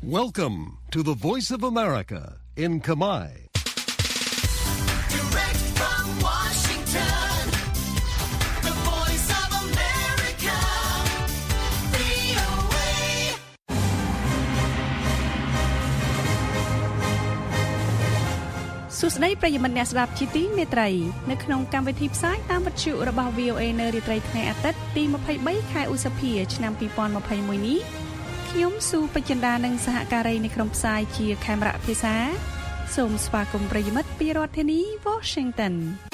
Welcome to the Voice of America in Khmer. Direct from Washington, the Voice of America, VOA. សួស្តីប្រិយមិត្តអ្នកស្ដាប់ជាទីមេត្រីនៅក្នុងកម្មវិធីផ្សាយតាមវិទ្យុរបស់ VOA នៅរាត្រីថ្ងៃអាទិត្យទី23ខែឧសភាឆ្នាំ2021នេះខ្ញុំស៊ូបចិន្តានិងសហការីនៅក្នុងផ្សាយជាខេមរៈភាសាសូមស្វាគមន៍ប្រិយមិត្តពីរដ្ឋធានី Washington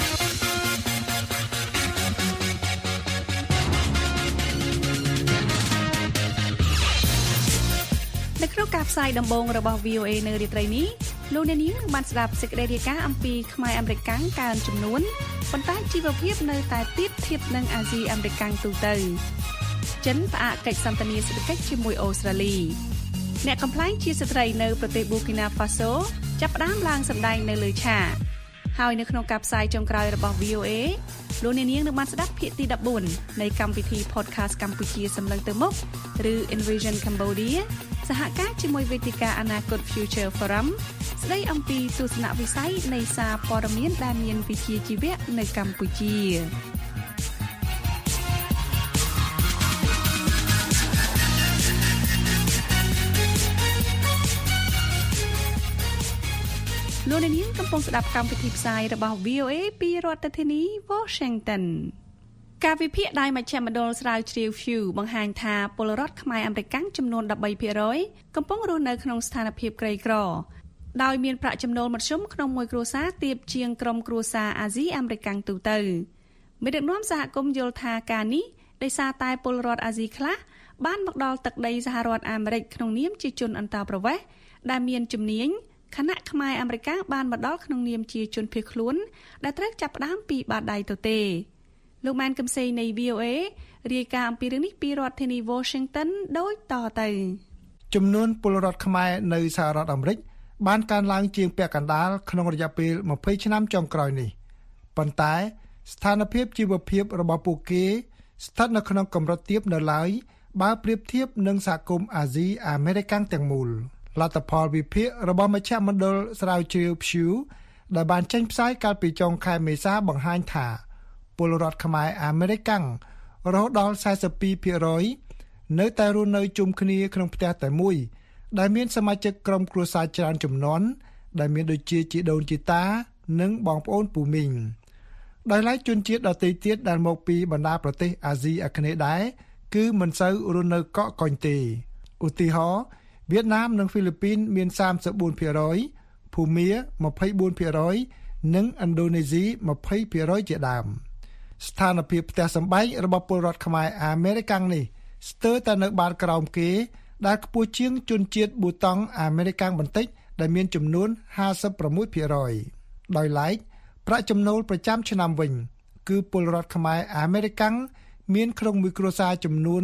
នៅក្នុងការផ្សាយដំបូងរបស់ VOA នៅរាត្រីនេះលោកអ្នកនាងបានស្ដាប់សេចក្តីរាយការណ៍អំពីខ្មែរអាមេរិកកាំងកើនចំនួនប៉ុន្តែជីវភាពនៅតែទាបធៀបនឹងអាស៊ីអាមេរិកកាំងទូទៅចិនផ្អាកកិច្ចសន្ទនាសេដ្ឋកិច្ចជាមួយអូស្ត្រាលីអ្នកកំប្លែងជាស្ត្រីនៅប្រទេសប៊ូគីណាហ្វាសូចាប់ផ្ដើមឡើងសម្ដែងនៅលើឆាកហើយនៅក្នុងការផ្សាយចុងក្រោយរបស់ VOA លោកអ្នកនាងនឹងបានស្ដាប់ភាគទី14នៃកម្មវិធី Podcast កម្ពុជាសម្លឹងទៅមុខឬ Envision Cambodia សហការជាមួយវេទិកាអនាគត Future Forum ស្ដីអំពីទស្សនវិស័យនៃសារព័ត៌មានដែលមានវិជ្ជាជីវៈនៅកម្ពុជាលោកនាងកំពុងស្ដាប់កម្មវិធីផ្សាយរបស់ VOA ពីរដ្ឋធានី Washington ការវិភាគដោយមជ្ឈមណ្ឌលស្រាវជ្រាវ Pew បង្ហាញថាពលរដ្ឋខ្មែរអាមេរិកចំនួន 13% កំពុងរស់នៅក្នុងស្ថានភាពក្រីក្រដោយមានប្រាក់ចំណូលមធ្យមក្នុងមួយគ្រួសារទាបជាងក្រុមគ្រួសារអាស៊ីអាមេរិកទូទៅមេដឹកនាំសហគមន៍យល់ថាការនេះដោយសារតែពលរដ្ឋអាស៊ីខ្លះបានមកដល់ទឹកដីសហរដ្ឋអាមេរិកក្នុងនាមជាជនអន្តោប្រវេសន៍ដែលមានជំនាញខណៈខ្មែរអាមេរិកបានមកដល់ក្នុងនាមជាជនភៀសខ្លួនដែលត្រូវចាប់ផ្ដើមពីបាតដៃទៅទេលោកម៉ែនកឹមសេងនៃ VOA រាយការណ៍អំពីរឿងនេះពីរដ្ឋធានី Washington ដូចតទៅចំនួនពលរដ្ឋខ្មែរនៅសហរដ្ឋអាមេរិកបានកើនឡើងជាងពាក់កណ្ដាលក្នុងរយៈពេល20ឆ្នាំចុងក្រោយនេះប៉ុន្តែស្ថានភាពជីវភាពរបស់ពួកគេស្ថិតនៅក្នុងកម្រិតទាបនៅឡើយបើប្រៀបធៀបនឹងសហគមន៍អាស៊ីអាមេរិកទាំងមូលលទ្ធផលវិភាគរបស់មជ្ឈមណ្ឌលស្រាវជ្រាវ Pew ដែលបានចេញផ្សាយកាលពីចុងខែមេសាបង្ហាញថាពលរដ្ឋខ្មែរអាមេរិករហូតដល់ 42% នៅតែរស់នៅជុំគ្នាក្នុងផ្ទះតែមួយដែលមានសមាជិកក្រុមគ្រួសារច្រើនជំនាន់ដែលមានដូចជាជីដូនជីតានិងបងប្អូនពូមីងដោយឡែកជនជាតិដទៃទៀតដែលមកពីបណ្ដាប្រទេសអាស៊ីអាគ្នេយ៍ដែរគឺមិនសូវរស់នៅកកកុញទេឧទាហរណ៍វៀតណាមនិងហ្វីលីពីនមាន 34% ភូមា 24% និងឥណ្ឌូនេស៊ី 20% ជាដើមស្ថានភាពផ្ទះសម្បែងរបស់ពលរដ្ឋខ្មែរអាមេរិកនេះស្ទើរតែនៅបាតក្រោមគេដែលខ្ពស់ជាងជនជាតិប៊ូតង់អាមេរិកបន្តិចដែលមានចំនួន 56% ដោយឡែកប្រាក់ចំណូលប្រចាំឆ្នាំវិញគឺពលរដ្ឋខ្មែរអាមេរិកមានក្នុងមួយគ្រួសារចំនួន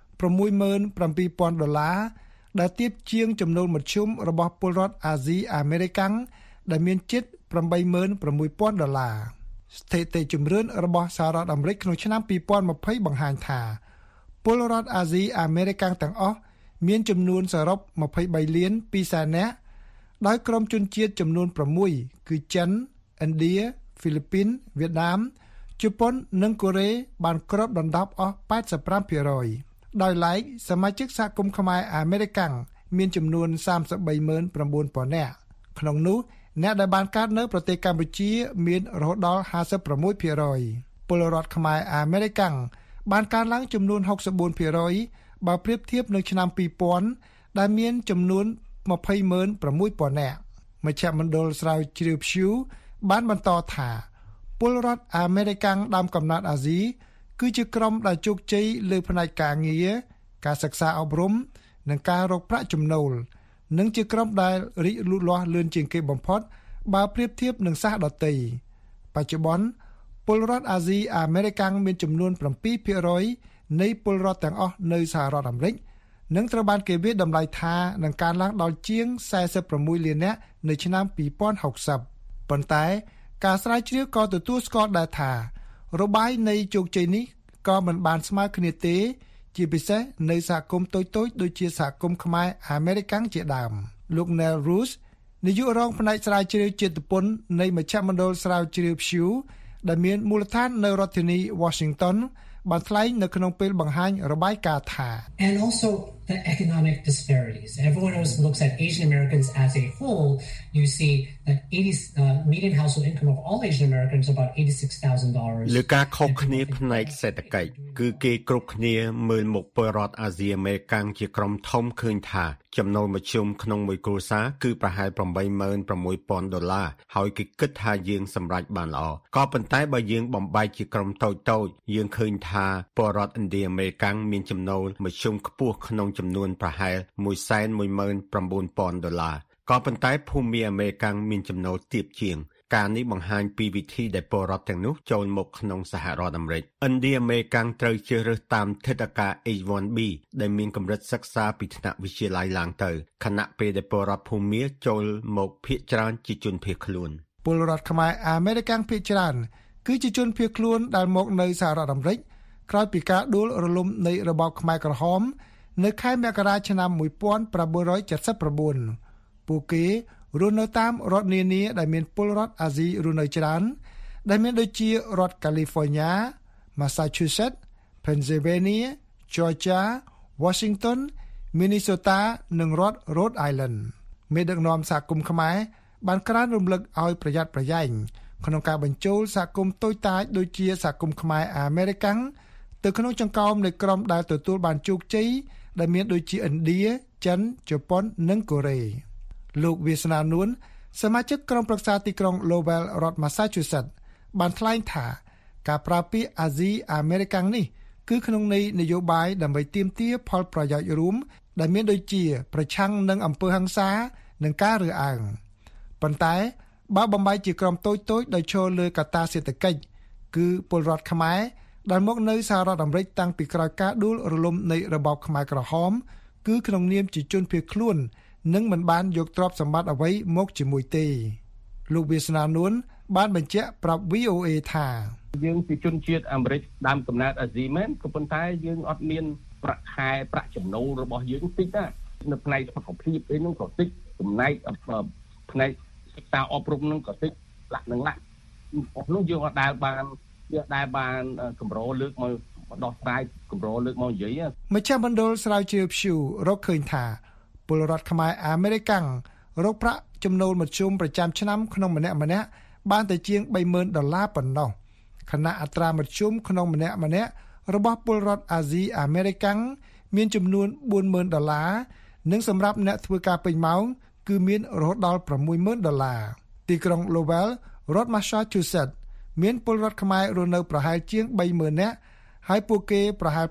$67,000 ដែលទាបជាងចំណូលមធ្យមរបស់ពលរដ្ឋអាស៊ីអាមេរិកដែលមានជិត $86,000 ស្ថិតិជំរឿនរបស់សហរដ្ឋអាមេរិកក្នុងឆ្នាំ2020បង្ហាញថាពលរដ្ឋអាស៊ីអាមេរិកទាំងអស់មានចំនួនសរុប 23 លាន 2 សែននាក់ដោយក្រុមជនជាតិចំនួន 6 គឺចិន ឥណ្ឌា ហ្វីលីពីន វៀតណាម ជប៉ុននិងកូរ៉េបានគ្របដណ្ដប់អស់ 85% ដោយឡែកសមាជិកសហគមន៍ខ្មែរអាមេរិកមានចំនួន 33,900 នាក់ក្នុងនោះអ្នកដែលបានកើតនៅប្រទេសកម្ពុជាមានរហូតដល់ 56% ពលរដ្ឋខ្មែរអាមេរិកបានកើនឡើងចំនួន 64% បើប្រៀបធៀបនឹងឆ្នាំ 2000 ដែលមានចំនួន 206,000 នាក់មជ្ឈមណ្ឌលស្រាវជ្រាវ Pew បានបន្តថាពលរដ្ឋអាមេរិកដើមកំណើតអាស៊ីគឺជាក្រុមដែលជោគជ័យលើផ្នែកការងារការសិក្សាអប់រំនិងការរកប្រាក់ចំណូលនិងជាក្រុមដែលរីកលូតលាស់លឿនជាងគេបំផុតបើប្រៀបធៀបនឹងសាសដទៃបច្ចុប្បន្នពលរដ្ឋអាស៊ីអាមេរិកមានចំនួន 7% នៃពលរដ្ឋទាំងអស់នៅសហរដ្ឋអាមេរិកនិងត្រូវបានគេវាយតម្លៃថានឹងកើនឡើងដល់ជាង 46 លាននាក់នៅឆ្នាំ 2060 ប៉ុន្តែការស្រាវជ្រាវក៏ទទួលស្គាល់ដែរថារបាយនៃជោគជ័យនេះក៏មិនបានស្មើគ្នាទេជាពិសេសនៅសហគមន៍តូចៗដូចជាសហគមន៍ខ្មែរអាមេរិកជាដើមលោក Neil Roos នាយករងផ្នែកស្រាវជ្រាវជាតិពន្ធនៃមជ្ឈមណ្ឌលស្រាវជ្រាវ Pew ដែលមានមូលដ្ឋាននៅរដ្ឋធានី Washington បានថ្លែងនៅក្នុងពេលបង្ហាញរបាយការណ៍ថា And also the economic disparities. Everyone else looks at Asian Americans as a whole. You see that median household income of all Asian Americans is about $86,000. លើការខុសគ្នាផ្នែកសេដ្ឋកិច្ចគឺគេគ្រប់គ្នាមើលមុខពលរដ្ឋអាស៊ីអាមេរិកជាក្រុមធំឃើញថាចំណូលមធ្យមក្នុងមួយគ្រួសារគឺប្រហែល$86,000 ហើយគេគិតថាយើងសម្រេចបានល្អក៏ប៉ុន្តែបើយើងបំបែកជាក្រុមតូចៗយើងឃើញថាពលរដ្ឋឥណ្ឌាអាមេរិកមានចំណូលមធ្យមខ្ពស់ក្នុងចំនួនប្រហែល$119,000 ក៏ប៉ុន្តែភូមិអាមេរិកមានចំណូលទាបជាងការនេះបង្ហាញពីវិធីដែលពលរដ្ឋទាំងនោះចូលមកក្នុងសហរដ្ឋអាមេរិកឥណ្ឌាអាមេរិកត្រូវជ្រើសរើសតាមថវិកា H1B ដែលមានកម្រិតសិក្សាពីថ្នាក់វិទ្យាល័យឡើងទៅខណៈពេលដែលពលរដ្ឋភូមិចូលមកភាគច្រើនជាជនភៀសខ្លួនពលរដ្ឋខ្មែរអាមេរិកភាគច្រើនគឺជាជនភៀសខ្លួនដែលមកនៅសហរដ្ឋអាមេរិកក្រោយពីការដួលរលំនៃរបបខ្មែរក្រហមនៅខែមករាឆ្នាំ1979ពួកគេរស់នៅតាមរដ្ឋនានាដែលមានពលរដ្ឋអាស៊ីរស់នៅច្រើនដែលមានដូចជារដ្ឋ California, Massachusetts, Pennsylvania, Georgia, Washington, Minnesota និងរដ្ឋ Rhode Island មេដឹកនាំសហគមន៍ខ្មែរបានក្រើនរំលឹកឲ្យប្រយ័ត្នប្រយែងក្នុងការបញ្ចូលសហគមន៍តូចតាចដូចជាសហគមន៍ខ្មែរអាមេរិកទៅក្នុងចង្កោមនៃក្រុមដែលទទួលបានជោគជ័យដែលមានដូចជាឥណ្ឌា ចិន ជប៉ុននិងកូរ៉េលោកវាសនានួនសមាជិកក្រុមប្រឹក្សាទីក្រុង Lowell រដ្ឋ Massachusetts បានថ្លែងថាការប្រើពាក្យអាស៊ីអាមេរិកនេះគឺក្នុងន័យនយោបាយដើម្បីទាមទារផលប្រយោជន៍រួមដែលមានដូចជាប្រឆាំងនឹងអំពើហិង្សានិងការរើសអើងប៉ុន្តែបើបំបែកជាក្រុមតូចៗដោយឈរលើកត្តាសេដ្ឋកិច្ចគឺពលរដ្ឋខ្មែរដែលមកនៅសហរដ្ឋអាមេរិកតាំងពីក្រោយការដួលរលំនៃរបបខ្មែរក្រហមគឺក្នុងនាមជាជនភៀសខ្លួននិងមិនបានយកទ្រព្យសម្បត្តិអ្វីមកជាមួយទេលោកវាសនានួនបានបញ្ជាក់ប្រាប់ VOA ថាយើងជាជនជាតិអាមេរិកដើមកំណើតអាស៊ីមែនក៏ប៉ុន្តែយើងអត់មានប្រាក់ខែប្រាក់ចំណូលរបស់យើងតិចណានៅផ្នែកសុខភាពអីហ្នឹងក៏តិចចំណែកផ្នែកសិក្សាអប់រំហ្នឹងក៏តិចលាក់នោះយើងអត់ដែលបានកម្រលើកមកដោះស្រាយកម្រលើកមកនិយាយមជ្ឈមណ្ឌលស្រាវជ្រាវ Pew រកឃើញថាពលរដ្ឋខ្មែរអាមេរិករកប្រាក់ចំណូលមធ្យមប្រចាំឆ្នាំក្នុងម្នាក់ៗបានតែជាង$30,000ប៉ុណ្ណោះខណៈអត្រាមធ្យមក្នុងម្នាក់ៗរបស់ពលរដ្ឋអាស៊ីអាមេរិកមានចំនួន$40,000និងសម្រាប់អ្នកធ្វើការពេញម៉ោងគឺមានរហូតដល់$60,000ទីក្រុង Lowell រដ្ឋ Massachusetts មានពលរដ្ឋខ្មែររស់នៅប្រហែលជាង30,000នាក់ហើយពួកគេប្រហែល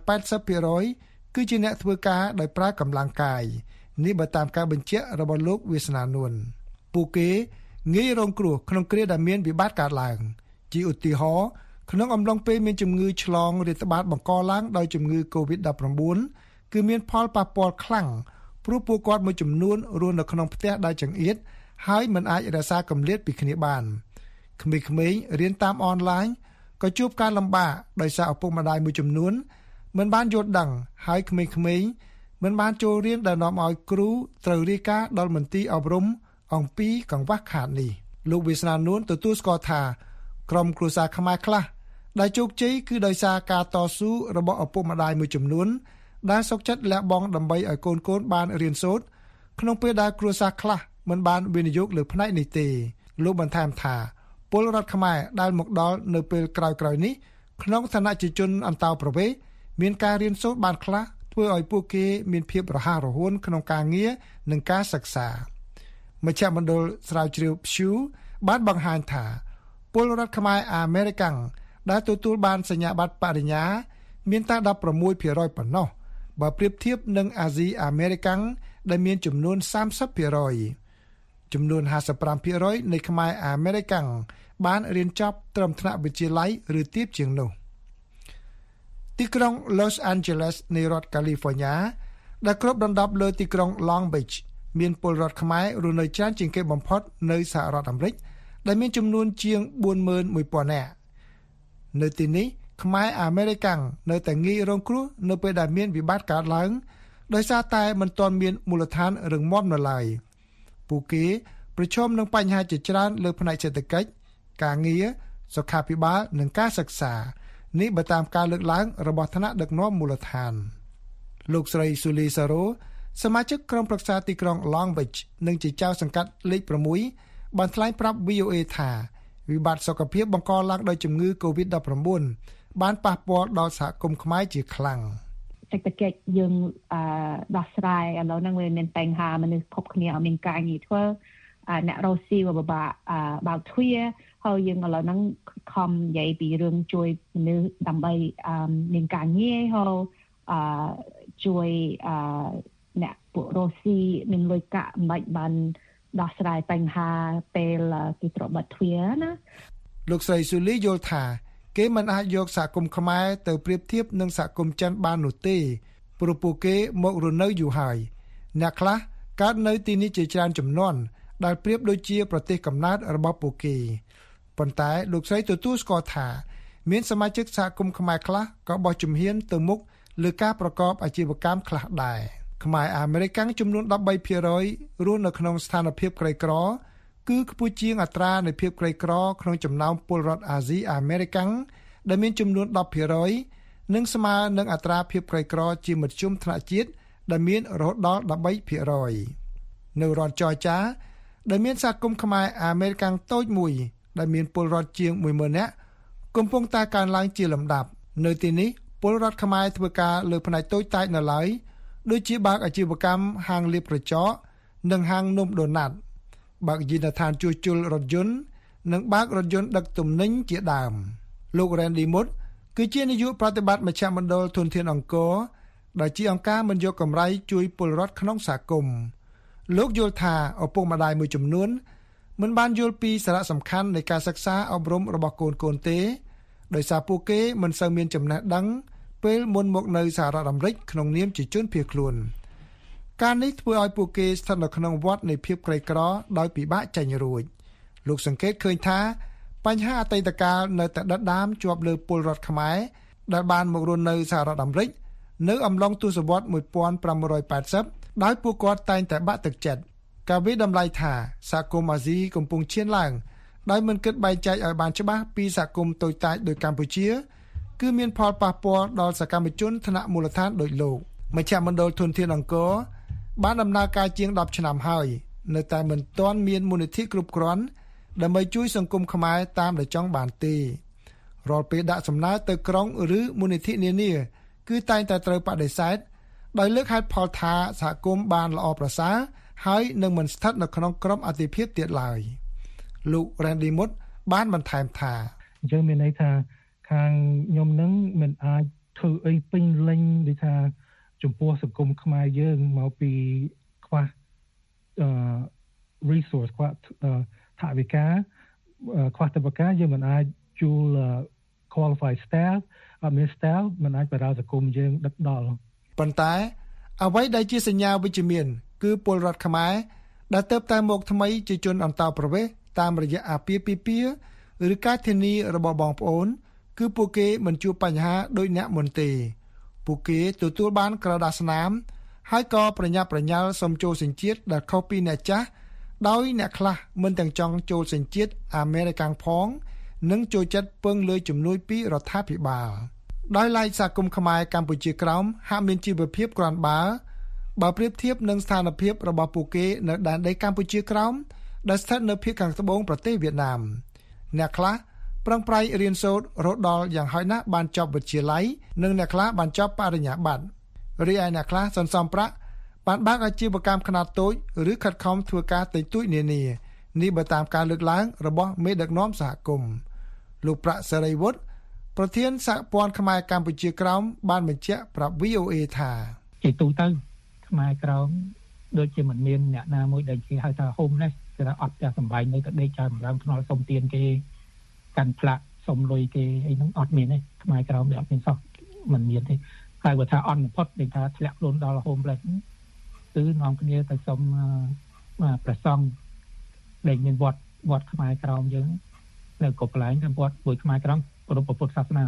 80% គឺជាអ្នកធ្វើការដោយប្រើកម្លាំងកាយនេះបើតាមការបញ្ជាក់របស់លោកវាសនានួនពួកគេងាយរងគ្រោះក្នុងគ្រាដែលមានវិបត្តិកើតឡើងជាឧទាហរណ៍ក្នុងអំឡុងពេលមានជំងឺឆ្លងរាតត្បាតបង្កឡើងដោយជំងឺ COVID-19 គឺមានផលប៉ះពាល់ខ្លាំងព្រោះពួកគាត់មួយចំនួនរស់នៅក្នុងផ្ទះដែលចង្អៀតហើយមិនអាចរក្សាកម្រិតពីគ្នាបានក្មេងៗរៀនតាមអនឡាញក៏ជួបការលំបាកដោយសារឪពុកម្ដាយមួយចំនួនមិនបានយល់ដឹងហើយក្មេងៗមិនបានចូលរៀនដែលនាំឲ្យគ្រូត្រូវរាយការណ៍ដល់មន្ទីរអប់រំអំពីកង្វះខាតនេះលោកវាសនានួនទទួលស្គាល់ថាក្រុមគ្រួសារខ្មែរខ្លះដែលជោគជ័យគឺដោយសារការតស៊ូរបស់ឪពុកម្ដាយមួយចំនួនដែលសុខចិត្តលះបង់ដើម្បីឲ្យកូនៗបានរៀនសូត្រក្នុងពេលដែលគ្រួសារខ្លះមិនបានវិនិយោគលើផ្នែកនេះទេលោកបន្ថែមថាពលរដ្ឋខ្មែរដែលមកដល់នៅពេលក្រោយៗនេះក្នុងឋានៈជាជនអន្តោប្រវេសន៍មានការរៀនសូត្របានខ្លះធ្វើឲ្យពួកគេមានភាពរហ័សរហួនក្នុងការងារនិងការសិក្សាមជ្ឈមណ្ឌលស្រាវជ្រាវ Pew បានបង្ហាញថាពលរដ្ឋខ្មែរអាមេរិកដែលទទួលបានសញ្ញាបត្របរិញ្ញាមានតែ 16% ប៉ុណ្ណោះបើប្រៀបធៀបនឹងអាស៊ីអាមេរិកដែលមានចំនួន 30% ចំនួន 55% នៃខ្មែរអាមេរិកបានរៀនចប់ត្រឹមថ្នាក់វិទ្យាល័យឬទាបជាងនោះទីក្រុង Los Angeles នៃរដ្ឋ California ដែលគ្របដណ្ដប់លើទីក្រុង Long Beach មានពលរដ្ឋខ្មែររស់នៅច្រើនជាងគេបំផុតនៅសហរដ្ឋអាមេរិកដែលមានចំនួនជាង 41,000 នាក់នៅទីនេះខ្មែរអាមេរិកាំងនៅតែងាយរងគ្រោះនៅពេលដែលមានវិបត្តិកើតឡើងដោយសារតែមិនទាន់មានមូលដ្ឋានរឹងមាំនៅឡើយពួកគេប្រឈមនឹងបញ្ហាជាច្រើនលើផ្នែកសេដ្ឋកិច្ចការងារសុខាភិបាលនិងការសិក្សានេះបើតាមការលើកឡើងរបស់ថ្នាក់ដឹកនាំមូលដ្ឋានលោកស្រីស៊ូលីសារ៉ូសមាជិកក្រុមប្រឹក្សាទីក្រុង Long Beach និងជាចៅសង្កាត់លេខ6បានថ្លែងប្រាប់ VOA ថាវិបត្តិសុខភាពបង្កឡើងដោយជំងឺ COVID-19 បានប៉ះពាល់ដល់សហគមន៍ខ្មែរជាខ្លាំងសេដ្ឋកិច្ចយើងដោះស្រាយឥឡូវហ្នឹងវាមានបញ្ហាមនុស្សគ្រប់គ្នាអត់មានការងារធ្វើអ្នករស់ស៊ីវាពិបាកបើកទ្វារហើយយើងឥឡូវហ្នឹងខំនិយាយពីរឿងជួយមនុស្សដើម្បីមានការងារហើយជួយអ្នកពួករស់ស៊ីមានលុយកាក់មិនបានដោះស្រាយបញ្ហាពេលគេត្រូវបិទទ្វារណាលោកស្រីស៊ូលីយល់ថាគេមិនអាចយកសហគមន៍ខ្មែរទៅប្រៀបធៀបនឹងសហគមន៍ចិនបាននោះទេព្រោះពួកគេមករស់នៅយូរហើយអ្នកខ្លះកើតនៅទីនេះជាច្រើនជំនាន់ដែលប្រៀបដូចជាប្រទេសកំណើតរបស់ពួកគេប៉ុន្តែលោកស្រីទទួលស្គាល់ថាមានសមាជិកសហគមន៍ខ្មែរខ្លះក៏បោះជំហានទៅមុខលើការប្រកបអាជីវកម្មខ្លះដែរខ្មែរអាមេរិកាំងចំនួន 13% រស់នៅក្នុងស្ថានភាពក្រីក្រគឺខ្ពស់ជាងអត្រានៃភាពក្រីក្រក្នុងចំណោមពលរដ្ឋអាស៊ីអាមេរិកាំងដែលមានចំនួន 10% និងស្មើនឹងអត្រាភាពក្រីក្រជាមធ្យមថ្នាក់ជាតិដែលមានរហូតដល់ 13% នៅរដ្ឋច័រចាដែលមានសហគមន៍ខ្មែរអាមេរិកាំងតូចមួយដែលមានពលរដ្ឋជាង 10,000 នាក់កំពុងតែកើនឡើងជាលំដាប់នៅទីនេះពលរដ្ឋខ្មែរធ្វើការលើផ្នែកតូចតាចនៅឡើយដូចជាបើកអាជីវកម្មហាងលាបក្រចកនិងហាងនំដូណាត់បើកយានដ្ឋានជួសជុលរថយន្តនិងបើករថយន្តដឹកទំនិញជាដើមលោក Randy Mood គឺជានាយកប្រតិបត្តិមជ្ឈមណ្ឌលធនធានអង្គរដែលជាអង្គការមិនយកកម្រៃជួយពលរដ្ឋក្នុងសហគមន៍លោកយល់ថាឪពុកម្ដាយមួយចំនួនមិនបានយល់ពីសារៈសំខាន់នៃការសិក្សាអប់រំរបស់កូនៗទេដោយសារពួកគេមិនសូវមានចំណេះដឹងពេលមុនមកនៅសហរដ្ឋអាមេរិកក្នុងនាមជាជនភៀសខ្លួនការនេះធ្វើឲ្យពួកគេស្ថិតនៅក្នុងវដ្តនៃភាពក្រីក្រដោយពិបាកចេញរួចលោកសង្កេតឃើញថាបញ្ហាអតីតកាលនៅតែដិតដាមជាប់លើពលរដ្ឋខ្មែរដែលបានមករស់នៅសហរដ្ឋអាមេរិកនៅអំឡុងទសវត្សរ៍1580ដោយពួកគាត់តែងតែបាក់ទឹកចិត្តការវិតម្លៃថាសហគមន៍អាស៊ីកំពុងឈានឡើងដោយមិនគិតបែងចែកឲ្យបានច្បាស់ពីសហគមន៍តូចតាចដូចកម្ពុជាគឺមានផលប៉ះពាល់ដល់សកម្មជនថ្នាក់មូលដ្ឋានដូចលោកមជ្ឈមណ្ឌលធនធានអង្គរបានដំណើរការជាង10ឆ្នាំហើយនៅតែមិនទាន់មានមូលនិធិគ្រប់គ្រាន់ដើម្បីជួយសង្គមខ្មែរតាមដែលចង់បានទេរាល់ពេលដាក់សំណើទៅក្រុងឬមូលនិធិនានាគឺតែងតែត្រូវបដិសេធដោយលើកហេតុផលថាសហគមន៍បានល្អប្រសើរហើយនឹងមិនស្ថិតនៅក្នុងក្រុមអតិភិបទៀតឡើយលោក Randy Mood បានបន្ថែមថាអញ្ចឹងមានន័យថាខាងខ្ញុំនឹងមិនអាចធ្វើអីពេញលេញដូចថាចំពោះសង្គមខ្មែរយើងមកពីខ្វះresource ខ្វះថវិកាខ្វះថវិកាយើងមិនអាចជួល qualified staff អត់មាន staff មិនអាចបម្រើសង្គមយើងដឹកដល់ប៉ុន្តែអ្វីដែលជាសញ្ញាវិជ្ជមានគឺពលរដ្ឋខ្មែរដែលទៅតែមកថ្មីជាជនអន្តោប្រវេសន៍តាមរយៈអាពាហ៍ពិពាហ៍ឬការធានារបស់បងប្អូនគឺពួកគេមិនជួបបញ្ហាដូចអ្នកមុនទេពួកគេទទួលបានក្រដាសស្នាមហើយក៏ប្រញាប់ប្រញាល់សុំចូលសញ្ជាតិដែលខុសពីអ្នកចាស់ដោយអ្នកខ្លះមិនទាំងចង់ចូលសញ្ជាតិអាមេរិកាំងផងនិងចូលចិត្តពឹងលើជំនួយពីរដ្ឋាភិបាលដោយឡែកសហគមន៍ខ្មែរកម្ពុជាក្រោមហាក់មានជីវភាពក្រាន់បើប្រៀបធៀបនឹងស្ថានភាពរបស់ពួកគេនៅដែនដីកម្ពុជាក្រោមដែលស្ថិតនៅភាគខាងត្បូងប្រទេសវៀតណាមអ្នកខ្លះប្រឹងប្រែងរៀនសូត្ររហូតដល់យ៉ាងហោចណាស់បានចប់វិទ្យាល័យនិងអ្នកខ្លះបានចប់បរិញ្ញាបត្ររីឯអ្នកខ្លះសន្សំប្រាក់បានបើកអាជីវកម្មខ្នាតតូចឬខិតខំធ្វើការតិចតួចនានានេះបើតាមការលើកឡើងរបស់មេដឹកនាំសហគមន៍លោកប្រាក់សេរីវុឌ្ឍប្រធានសហព័ន្ធខ្មែរកម្ពុជាក្រោមបានបញ្ជាក់ប្រាប់ VOA ថាជាទូទៅខ្មែរក្រោមដូចជាមិនមានអ្នកណាមួយដែលគេហៅថា homeless គេថាអត់ចាស់សំបែងនៅតែដេកចោលម្ដងថ្នល់សុំទានគេកាន់ផ្លាក់សុំលុយគេអីហ្នឹងអត់មានទេខ្មែរក្រោមវាអត់មានសោះមិនមានទេហើយបើថាអន់បំផុតដូចថាធ្លាក់ខ្លួនដល់ homeless គឺនាំគ្នាទៅសុំព្រះសង្ឃដែលមានវត្តខ្មែរក្រោមយើងនៅគ្រប់កន្លែងតាមវត្តមួយខ្មែរក្រោមប្រពុទ្ធសាសនា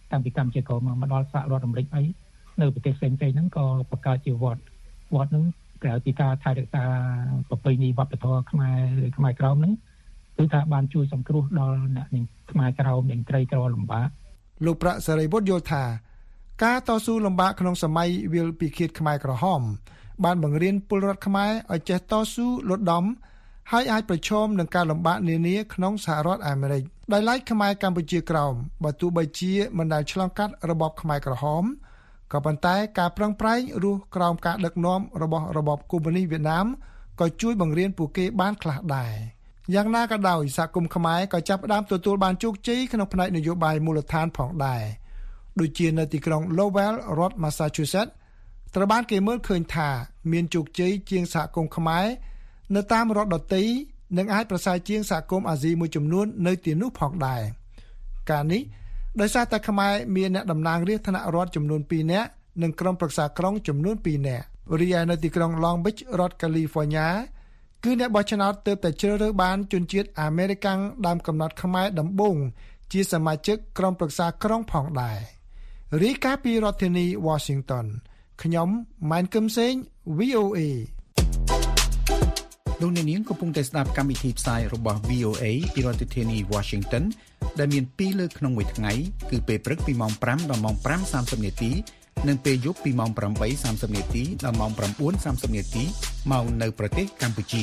តាំងពីកម្ពុជាក្រោមមកដល់សហរដ្ឋអាមេរិកអីនៅប្រទេសផ្សេងៗហ្នឹងក៏បង្កើតជាវត្តហ្នឹងក្រៅពីការថែរក្សាប្រពៃណីវប្បធម៌ខ្មែរក្រោមហ្នឹងគឺថាបានជួយសង្គ្រោះដល់អ្នកខ្មែរក្រោមនិងក្រីក្រលំបាកលោកប្រាក់សេរីវុឌ្ឍយល់ថាការតស៊ូលំបាកក្នុងសម័យវិលពិឃាតខ្មែរក្រហមបានបង្រៀនពលរដ្ឋខ្មែរឲ្យចេះតស៊ូលត់ដំហើយអាចប្រឈមនឹងការលំបាកនានាក្នុងសហរដ្ឋអាមេរិកដោយឡែកខ្មែរកម្ពុជាក្រោមបើទោះបីជាមិនដែលឆ្លងកាត់របបខ្មែរក្រហមក៏ប៉ុន្តែការប្រឹងប្រែងរស់ក្រោមការដឹកនាំរបស់របបកុម្មុយនីសវៀតណាមក៏ជួយបង្រៀនពួកគេបានខ្លះដែរយ៉ាងណាក៏ដោយសហគមន៍ខ្មែរក៏ចាប់ផ្ដើមទទួលបានជោគជ័យក្នុងផ្នែកនយោបាយមូលដ្ឋានផងដែរដូចជានៅទីក្រុង Lowell រដ្ឋ Massachusetts ត្រូវបានគេមើលឃើញថាមានជោគជ័យជាងសហគមន៍ខ្មែរនៅតាមរដ្ឋដទៃនិងអាចប្រសើរជាងសហគមន៍អាស៊ីមួយចំនួននៅទីនោះផងដែរការនេះដោយសារតែខ្មែរមានអ្នកតំណាងរាស្ត្រថ្នាក់រដ្ឋចំនួន2នាក់និងក្រុមប្រឹក្សាក្រុងចំនួន2នាក់រីឯនៅទីក្រុង Long Beach រដ្ឋ California គឺអ្នកបោះឆ្នោតទើបតែជ្រើសរើសបានជនជាតិអាមេរិកាំងដើមកំណត់ខ្មែរដំបូងជាសមាជិកក្រុមប្រឹក្សាក្រុងផងដែររាយការណ៍ពីរដ្ឋធានី Washington ខ្ញុំម៉ែនគឹមសេង VOA លោកអ្នកនាងកំពុងតែស្ដាប់កម្មវិធីផ្សាយរបស់ VOA ពីរដ្ឋធានី Washington ដែលមាន2លើកក្នុងមួយថ្ងៃគឺពេលព្រឹកពីម៉ោង5ដល់ម៉ោង 5:30 នាទីនិងពេលយប់ពីម៉ោង 8:30 នាទីដល់ម៉ោង 9:30 នាទីមកនៅប្រទេសកម្ពុជា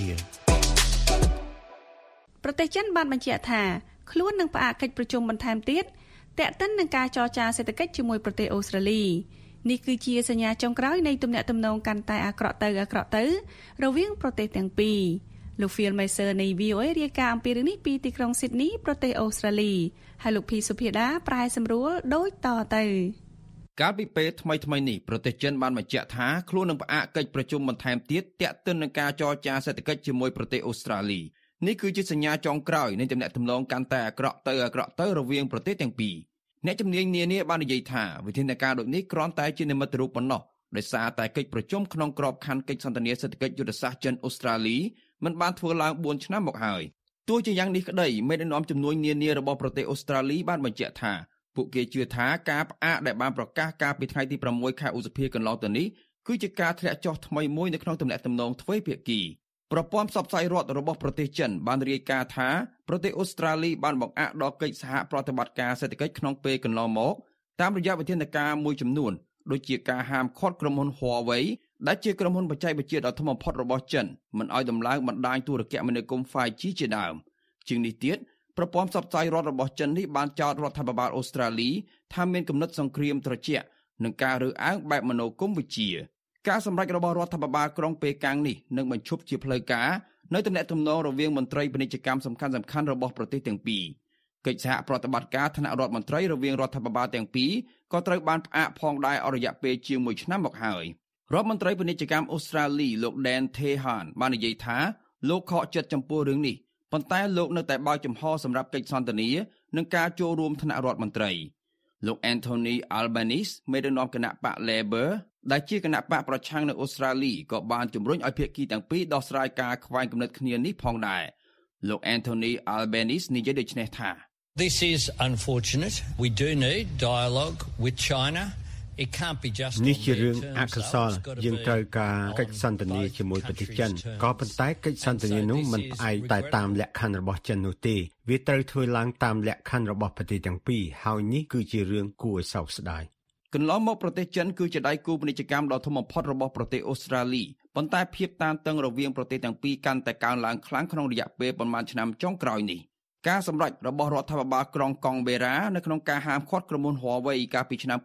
ប្រទេសចិនបានបញ្ជាក់ថាខ្លួននឹងផ្អាកកិច្ចប្រជុំបន្ថែមទៀតទាក់ទិននឹងការចរចាសេដ្ឋកិច្ចជាមួយប្រទេសអូស្ត្រាលីនេះគឺជាសញ្ញាចុងក្រោយនៃទំនាក់ទំនងកាន់តែអាក្រក់ទៅរវាងប្រទេសទាំងពីរលោក Phil Mercer នៃ VOA រាយការណ៍អំពីរឿងនេះពីទីក្រុង Sydney ប្រទេសអូស្ត្រាលីហើយលោកភីសុភាដាប្រែសម្រួលដូចតទៅកាលពីពេលថ្មីនេះប្រទេសចិនបានបញ្ជាក់ថាខ្លួននឹងផ្អាកកិច្ចប្រជុំបន្ថែមទៀតទាក់ទិននឹងការចរចាសេដ្ឋកិច្ចជាមួយប្រទេសអូស្ត្រាលីនេះគឺជាសញ្ញាចុងក្រោយនៃទំនាក់ទំនងកាន់តែអាក្រក់ទៅរវាងប្រទេសទាំងពីរអ្នកជំនាញនានាបាននិយាយថាវិធានការដូចនេះគ្រាន់តែជានិមិត្តរូបប៉ុណ្ណោះដោយសារតែកិច្ចប្រជុំក្នុងក្របខ័ណ្ឌកិច្ចសន្ទនាសេដ្ឋកិច្ចយុទ្ធសាស្ត្រចិនអូស្ត្រាលីមិនបានធ្វើឡើង4ឆ្នាំមកហើយទោះជាយ៉ាងនេះក្តីមេដឹកនាំជំនួយនានារបស់ប្រទេសអូស្ត្រាលីបានបញ្ជាក់ថាពួកគេជឿថាការផ្អាកដែលបានប្រកាសកាលពីថ្ងៃទី6ខែឧសភាកន្លងទៅនេះគឺជាការធ្លាក់ចុះថ្មីមួយនៅក្នុងទំនាក់ទំនងទ្វេភាគីប្រព័ន្ធផ្សព្វផ្សាយរដ្ឋរបស់ប្រទេសចិនបានរាយការណ៍ថាប្រទេសអូស្ត្រាលីបានបង្អាក់ដល់កិច្ចសហប្រតិបត្តិការសេដ្ឋកិច្ចក្នុងពេលកន្លងមកតាមរយៈវិធានការមួយចំនួនដូចជាការហាមឃាត់ក្រុមហ៊ុន Huawei ដែលជាក្រុមហ៊ុនបច្ចេកវិទ្យាដ៏ធំបំផុតរបស់ចិនមិនឲ្យដំឡើងបណ្ដាញទូរគមនាគមន៍ 5G ជាដើមជាងនេះទៀតប្រព័ន្ធផ្សព្វផ្សាយរដ្ឋរបស់ចិននេះបានចោទរដ្ឋាភិបាលអូស្ត្រាលីថាមានគំនិតសង្គ្រាមត្រជាក់និងការរើសអើងបែបមនោគមវិជ្ជាការសម្រេចរបស់រដ្ឋាភិបាលក្រុងប៉េកាំងនេះនឹងបញ្ឈប់ជាផ្លូវការនៅទំនាក់ទំនងរវាងមន្ត្រីពាណិជ្ជកម្មសំខាន់ៗរបស់ប្រទេសទាំងពីរកិច្ចសហប្រតិបត្តិការថ្នាក់រដ្ឋមន្ត្រីរវាងរដ្ឋាភិបាលទាំងពីរក៏ត្រូវបានផ្អាកផងដែរអស់រយៈពេលជាង1ឆ្នាំមកហើយរដ្ឋមន្ត្រីពាណិជ្ជកម្មអូស្ត្រាលីលោក Dan Tehan បាននិយាយថាលោកខកចិត្តចំពោះរឿងនេះប៉ុន្តែលោកនៅតែបើកចំហសម្រាប់កិច្ចសន្ទនានិងការចូលរួមថ្នាក់រដ្ឋមន្ត្រីលោក Anthony Albanese មេដឹកនាំគណៈបក Labor ដែលជាគណៈបកប្រឆាំងនៅអូស្ត្រាលីក៏បានជំរុញឲ្យភាគីទាំងពីរដោះស្រាយការខ្វែងគំនិតគ្នានេះផងដែរលោក Anthony Albanese និយាយដូចនេះថា This is unfortunate. We do need dialogue with China. It can't be just នេះជារឿងអកុសលយើងត្រូវការកិច្ចសន្ទនាជាមួយប្រទេសចិនក៏ប៉ុន្តែកិច្ចសន្ទនានោះមិនផ្អែកតែតាមលក្ខខណ្ឌរបស់ចិននោះទេវាត្រូវធ្វើឡើងតាមលក្ខខណ្ឌរបស់ប្រទេសទាំងពីរហើយនេះគឺជារឿងគួរឲ្យសោកស្ដាយកន្លងមកប្រទេសចិនគឺជាដៃគូពាណិជ្ជកម្មដ៏ធំបំផុតរបស់ប្រទេសអូស្ត្រាលីប៉ុន្តែភាពតានតឹងរវាងប្រទេសទាំងពីរកាន់តែកើនឡើងខ្លាំងក្នុងរយៈពេលប្រមាណឆ្នាំចុងក្រោយនេះការសម្រេចរបស់រដ្ឋាភិបាលក្រុងកុងបេរ៉ានៅក្នុងការហាមឃាត់ក្រុមហ៊ុន Huawei កាលពីឆ្នាំ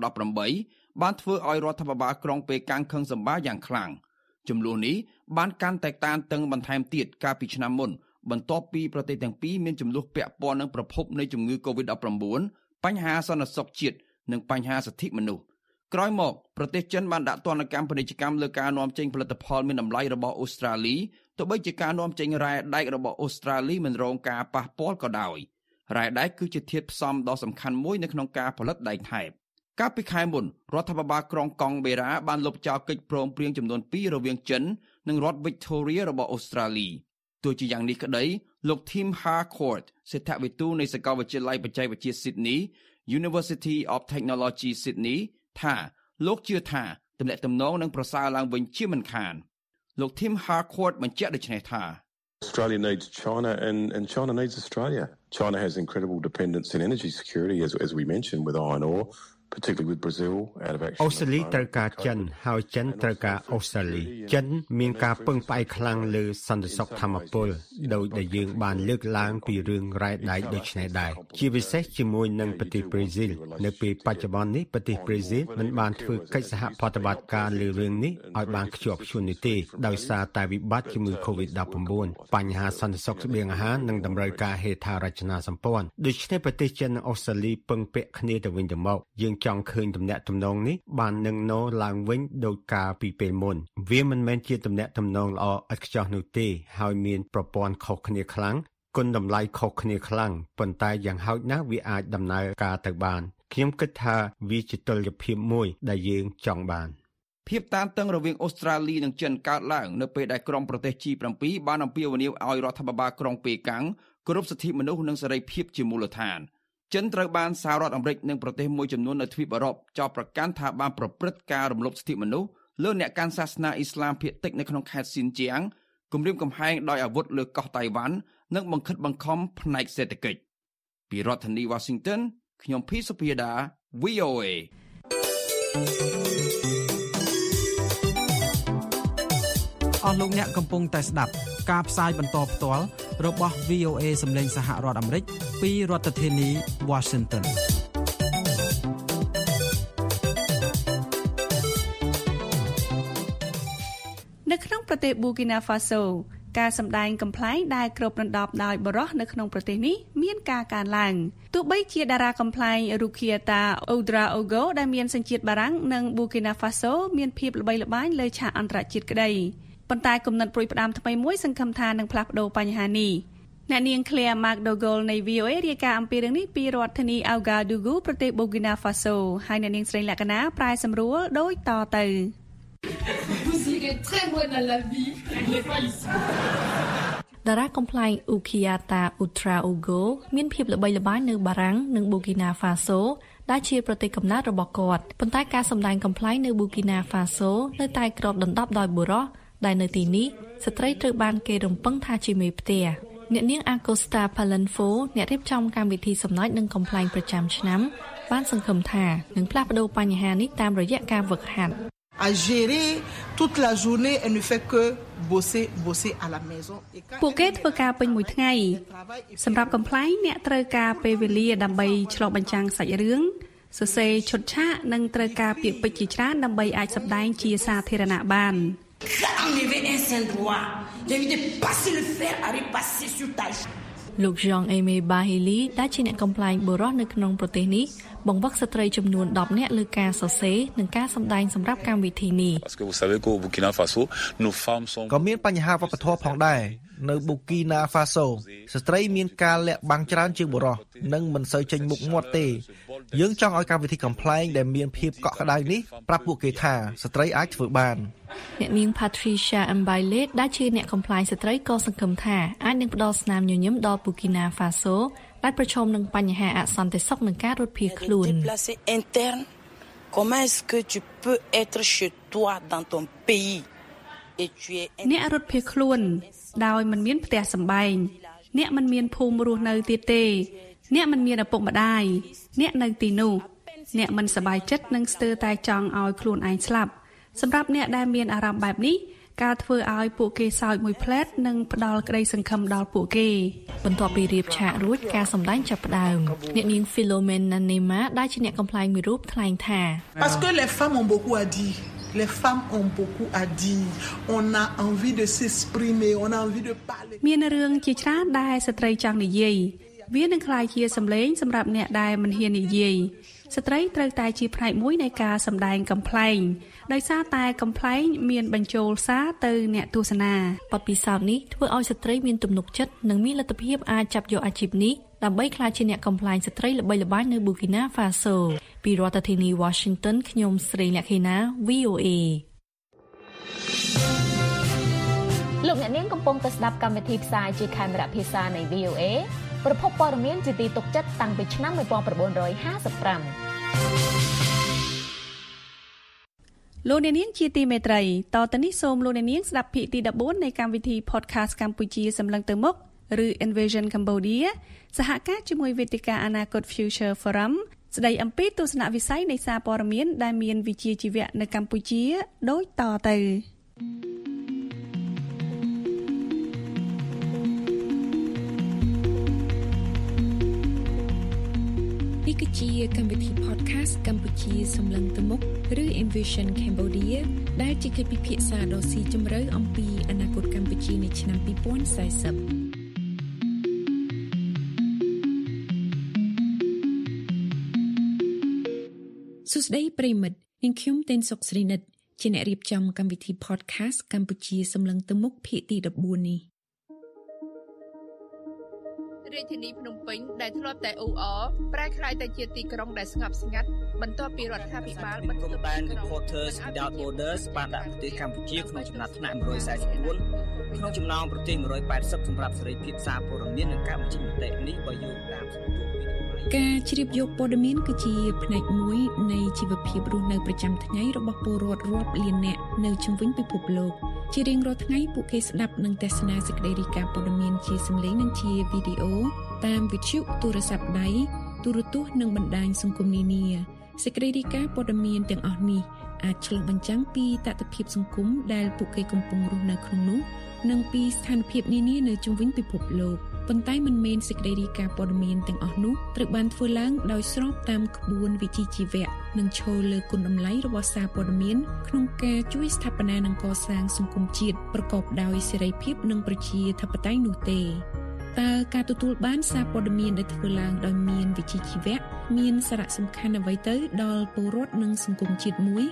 2018បានធ្វើឲ្យរដ្ឋាភិបាលក្រុងប៉េកាំងខឹងសម្បារយ៉ាងខ្លាំងចំនួននេះបានកាន់តែតានតឹងបន្ថែមទៀតកាលពីឆ្នាំមុនបន្ទាប់ពីប្រទេសទាំងពីរមានចំនួនពាក់ព័ន្ធនឹងប្រភពនៃជំងឺ COVID-19 បញ្ហាសន្តិសុខជាតិនិងបញ្ហាសិទ្ធិមនុស្សក្រោយមកប្រទេសចិនបានដាក់ទណ្ឌកម្មពាណិជ្ជកម្មលើការនាំចេញផលិតផលមានតម្លៃរបស់អូស្ត្រាលីទោះបីជាការនាំចេញរ៉ែដែករបស់អូស្ត្រាលីមិនរងការប៉ះពាល់ក៏ដោយរ៉ែដែកគឺជាធាតុផ្សំដ៏សំខាន់មួយនៅក្នុងការផលិតដែកថែបកាលពីខែមុនរដ្ឋាភិបាលក្រុងកុងបេរ៉ាបានលុបចោលកិច្ចព្រមព្រៀងចំនួន2រវាងចិននិងរដ្ឋ Victoria របស់អូស្ត្រាលីទោះជាយ៉ាងនេះក្តីលោក Tim Harcourt សេដ្ឋវិទូនៃសាកលវិទ្យាល័យបច្ចេកវិទ្យា Sydney University of Technology Sydney ថាលោកជឿថាទំនាក់ទំនងនឹងប្រសើរឡើងវិញជាមិនខានលោក Tim Harcourt បញ្ជាក់ដូចនេះថា Australia needs China and China needs Australia. China has incredible dependence in energy security as we mentioned with iron ore, particularly with Brazil out of action. អូស្ត្រាលីត្រូវការចិនហើយចិនត្រូវការអូស្ត្រាលីចិនមានការពឹងផ្អែកខ្លាំងលើសន្តិសុខធម្មពលដោយដែលយើងបានលើកឡើងពីរឿងរ៉ែដែកដូចនេះដែរជាពិសេសជាមួយនឹងប្រទេសប្រេស៊ីលនៅពេលបច្ចុប្បន្ននេះប្រទេសប្រេស៊ីលមិនបានធ្វើកិច្ចសហប្រតិបត្តិការលើរឿងនេះឲ្យបានខ្ជាប់ខ្ជួននេះទេដោយសារតែវិបត្តិជំងឺ COVID-19 បញ្ហាសន្តិសុខស្បៀងអាហារនិងតម្រូវការហេដ្ឋារចនាសម្ព័ន្ធដូច្នេះប្រទេសចិននិងអូស្ត្រាលីពឹងពាក់គ្នាទៅវិញទៅមកយើងចង់ឃើញទំនាក់ទំនងនេះបាននឹងណឡើងវិញដោយការពីពេលមុនវាមិនមែនជាទំនាក់ទំនងល្អឥតខ្ចោះនោះទេហើយមានប្រព័ន្ធខុសគ្នាខ្លាំងគុណតម្លៃខុសគ្នាខ្លាំងប៉ុន្តែយ៉ាងហោចណាស់វាអាចដំណើរការទៅបានខ្ញុំគិតថាវាជាតុល្យភាពមួយដែលយើងចង់បានភាពតានតឹងរវាងអូស្ត្រាលីនិងចិនកើតឡើងនៅពេលដែលក្រុមប្រទេស G7 បានអំពាវនាវឲ្យរដ្ឋាភិបាលក្រុងប៉េកាំងគោរពសិទ្ធិមនុស្សនិងសេរីភាពជាមូលដ្ឋានចិនត្រូវបានសហរដ្ឋអាមេរិកនិងប្រទេសមួយចំនួននៅទ្វីបអឺរ៉ុបចោទប្រកាន់ថាបានប្រព្រឹត្តការរំលោភសិទ្ធិមនុស្សលើអ្នកកាន់សាសនាអ៊ីស្លាមភាគតិចនៅក្នុងខេត្តស៊ីនជាងគំរាមកំហែងដោយអាវុធលើកោះតៃវ៉ាន់និងបង្ខិតបង្ខំផ្នែកសេដ្ឋកិច្ចពីរដ្ឋធានី Washington ខ្ញុំភីសុភាដា VOA អស់លោកអ្នកកំពុងតែស្ដាប់ការផ្សាយបន្តផ្ទាល់របស់ VOA សម្លេងសហរដ្ឋអាមេរិកពីរដ្ឋធានី Washington នៅក្នុងប្រទេស Burkina Faso ការសម្ដែងកំ pl ែងដែលគ្របដណ្ដប់ដោយបរិះនៅក្នុងប្រទេសនេះមានការកើនឡើងទោះបីជាតារាកំ pl ែង Rukiata Ouedraogo ដែលមានសញ្ជាតិបារាំងនិង Burkina Faso មានភាពល្បីល្បាញលើឆាកអន្តរជាតិក្តីប៉ុន្តែគំនិតព្រួយផ្ដាំថ្មីមួយសង្ឃឹមថានឹងផ្លាស់ប្ដូរបញ្ហានេះអ្នកនាង Claire McDougall នៃ VOA រាយការណ៍អំពីរឿងនេះពីរដ្ឋធានី Ouagadougou ប្រទេស Burkina Faso ហើយអ្នកនាងស្រីលក្ខណាប្រែសម្រួលដូចតទៅតារាកំ pl ែង Rukiata Ouedraogo មានភាពល្បីល្បាញនៅបារាំងនិង Burkina Faso ដែលជាប្រទេសកំណើតរបស់គាត់ប៉ុន្តែការសម្ដែងកំ pl ែងនៅ Burkina Faso នៅតែគ្របដណ្ដប់ដោយបុរសដែលនៅទីនេះស្ត្រីត្រូវបានគេរំពឹងថាជាមេផ្ទះអ្នកនាង Acosta Palenfo អ្នករៀបចំកម្មវិធីសំណើចនិងកំ pl ែងប្រចាំឆ្នាំបានសង្ឃឹមថានឹងផ្លាស់ប្ដូរបញ្ហានេះតាមរយៈការហ្វឹកហាត់ à gérer toute la journée elle ne fait que bosser à la maison ពួកគេធ្វើការពេញមួយថ្ងៃសម្រាប់កំ pl ែងអ្នកត្រូវការពេលវេលាដើម្បីឆ្លុះបញ្ចាំងសាច់រឿងសរសេរឈុតឆាកនិងត្រូវការពាក្យពេចន៍ជាច្រើនដើម្បីអាចសម្ដែងជាសាធារណៈបានលោក Jean-Aimé Bahili ដែលជាអ្នកកំ pl ែងបុរសនៅក្នុងប្រទេសនេះបង្វឹកស្ត្រីចំនួន10នាក់លើការសរសេរនិងការសម្ដែងសម្រាប់កម្មវិធីនេះក៏មានបញ្ហាវប្បធម៌ផងដែរនៅ Burkina Faso ស្ត្រីមានការលាក់បាំងច្រើនជាងបុរសនិងមិនសូវចេញមុខមាត់ទេយើងចង់ឲ្យកម្មវិធីកំ pl ែងដែលមានភាពកក់ក្ដៅនេះប្រាប់ពួកគេថាស្ត្រីអាចធ្វើបានអ្នកនាង Patricia Mbaile ដែលជាអ្នកកំ pl ែងស្ត្រីក៏សង្ឃឹមថាអាចនឹងផ្ដល់ស្នាមញញឹមដល់ Burkina Faso ដែលប្រឈមនឹងបញ្ហាអសន្តិសុខនិងការរត់ភៀសខ្លួនអ្នករត់ភៀសខ្លួនដោយមិនមានផ្ទះសម្បែងអ្នកមិនមានភូមិរស់នៅទៀតទេអ្នកមិនមានឪពុកម្ដាយអ្នកនៅទីនោះអ្នកមិនសប្បាយចិត្តនិងស្ទើរតែចង់ឲ្យខ្លួនឯងស្លាប់សម្រាប់អ្នកដែលមានអារម្មណ៍បែបនេះការធ្វើឲ្យពួកគេសើចមួយផ្លែតនិងផ្ដល់ក្តីសង្ឃឹមដល់ពួកគេបន្ទាប់ពីរៀបឆាករួចការសម្ដែងចាប់ផ្ដើមអ្នកនាង Philomena Nema ដែលជាអ្នកកំ pl ែងមួយរូបថ្លែងថា parce que les femmes ont beaucoup à dire les femmes ont beaucoup à dire on a envie de s'exprimer on a envie de parler មានរឿងជាច្រើនដែលស្ត្រីចង់និយាយវានឹងក្លាយជាសម្លេងសម្រាប់អ្នកដែលមិនហ៊ាននិយាយស្ត្រីត្រូវតែជាផ្នែកមួយនៃការសម្ដែងកំ pl ែងដោយសារតែកំ pl ែងមានបញ្ចូលសារទៅអ្នកទស្សនាបទពិសោធន៍នេះធ្វើឲ្យស្ត្រីមានទំនុកចិត្តនិងមានលទ្ធភាពអាចចាប់យកអាជីពនេះដើម្បីក្លាយជាអ្នកកំ pl ែងស្ត្រីល្បីល្បាញនៅ Burkina Faso ពីរដ្ឋធានី Washington ខ្ញុំស្រីលក្ខិណា VOA លោកអ្នកនាងកំពុងតែស្ដាប់កម្មវិធីផ្សាយជាខេមរៈភាសានៃ VOA ប្រភពព័ត៌មានជាទីទុកចិត្តតាំងពីឆ្នាំ1955 លោកអ្នកនាងជាទីមេត្រីតទៅនេះសូមលោកអ្នកនាងស្ដាប់ភាគទី14នៃកម្មវិធី Podcast កម្ពុជាសម្លឹងទៅមុខឬ Envision Cambodia សហការជាមួយវេទិកាអនាគត Future Forum ស្ដីអំពីទស្សនវិស័យនៃសារព័ត៌មានដែលមានវិជ្ជាជីវៈនៅកម្ពុជាដូចតទៅនេះគឺជាកម្មវិធី Podcast កម្ពុជាសម្លឹងទៅមុខឬ Envision Cambodia ដែលជាកិច្ចពិភាក្សាដ៏ស៊ីជម្រៅអំពីអនាគតកម្ពុជានៅឆ្នាំ2040សួស្តីប្រិមិត្តនាងខ្ញុំតេនសុកស្រីនិតជាអ្នករៀបចំកម្មវិធី Podcast កម្ពុជាសម្លឹងទៅមុខភាគទី14នេះរាជធានីភ្នំពេញដែលធ្លាប់តែអ៊ូអរប្រែក្លាយទៅជាទីក្រុងដែលស្ងប់ស្ងាត់បន្ទាប់ពីរដ្ឋាភិបាលបន្ទប់ដែន Reporters Without Borders បានដាក់ប្រទេសកម្ពុជាក្នុងចំណាត់ថ្នាក់144ក្នុងចំណោមប្រទេស180សម្រាប់សេរីភាពសារព័ត៌មាននិងការបញ្ចេញមតិនេះបើយោងតាមការជ្រាបយកព័ត៌មានគឺជាផ្នែកមួយនៃជីវភាពរស់នៅប្រចាំថ្ងៃរបស់ពលរដ្ឋរាប់លាននាក់នៅជុំវិញពិភពលោកជារៀងរាល់ថ្ងៃពួកគេស្ដាប់និងទស្សនាសេចក្តីរាយការណ៍ព័ត៌មានជាសំឡេងនិងជាវីដេអូតាមវិទ្យុទូរស័ព្ទដៃទូរទស្សន៍និងបណ្ដាញសង្គមនានាសេចក្តីរាយការណ៍ព័ត៌មានទាំងអស់នេះអាចឆ្លុះបញ្ចាំងពីតថភាពសង្គមដែលពួកគេកំពុងរស់នៅក្នុងនោះនិងពីស្ថានភាពនានានៅជុំវិញពិភពលោកប៉ុន្តែមិនមែនសេចក្តីរាយការណ៍ព័ត៌មានទាំងអស់នោះត្រូវបានធ្វើឡើងដោយស្របតាមក្បួនវិជ្ជាជីវៈនិងឈលលើគុណតម្លៃរបស់សារព័ត៌មានក្នុងការជួយស្ថាបនានិងកសាងសង្គមជាតិប្រកបដោយសេរីភាពនិងប្រជាធិបតេយ្យនោះទេតើការទទួលបានសារព័ត៌មានដែលធ្វើឡើងដោយមានវិជ្ជាជីវៈមានសារៈសំខាន់អ្វីទៅដល់ពលរដ្ឋនិងសង្គមជាតិមួយ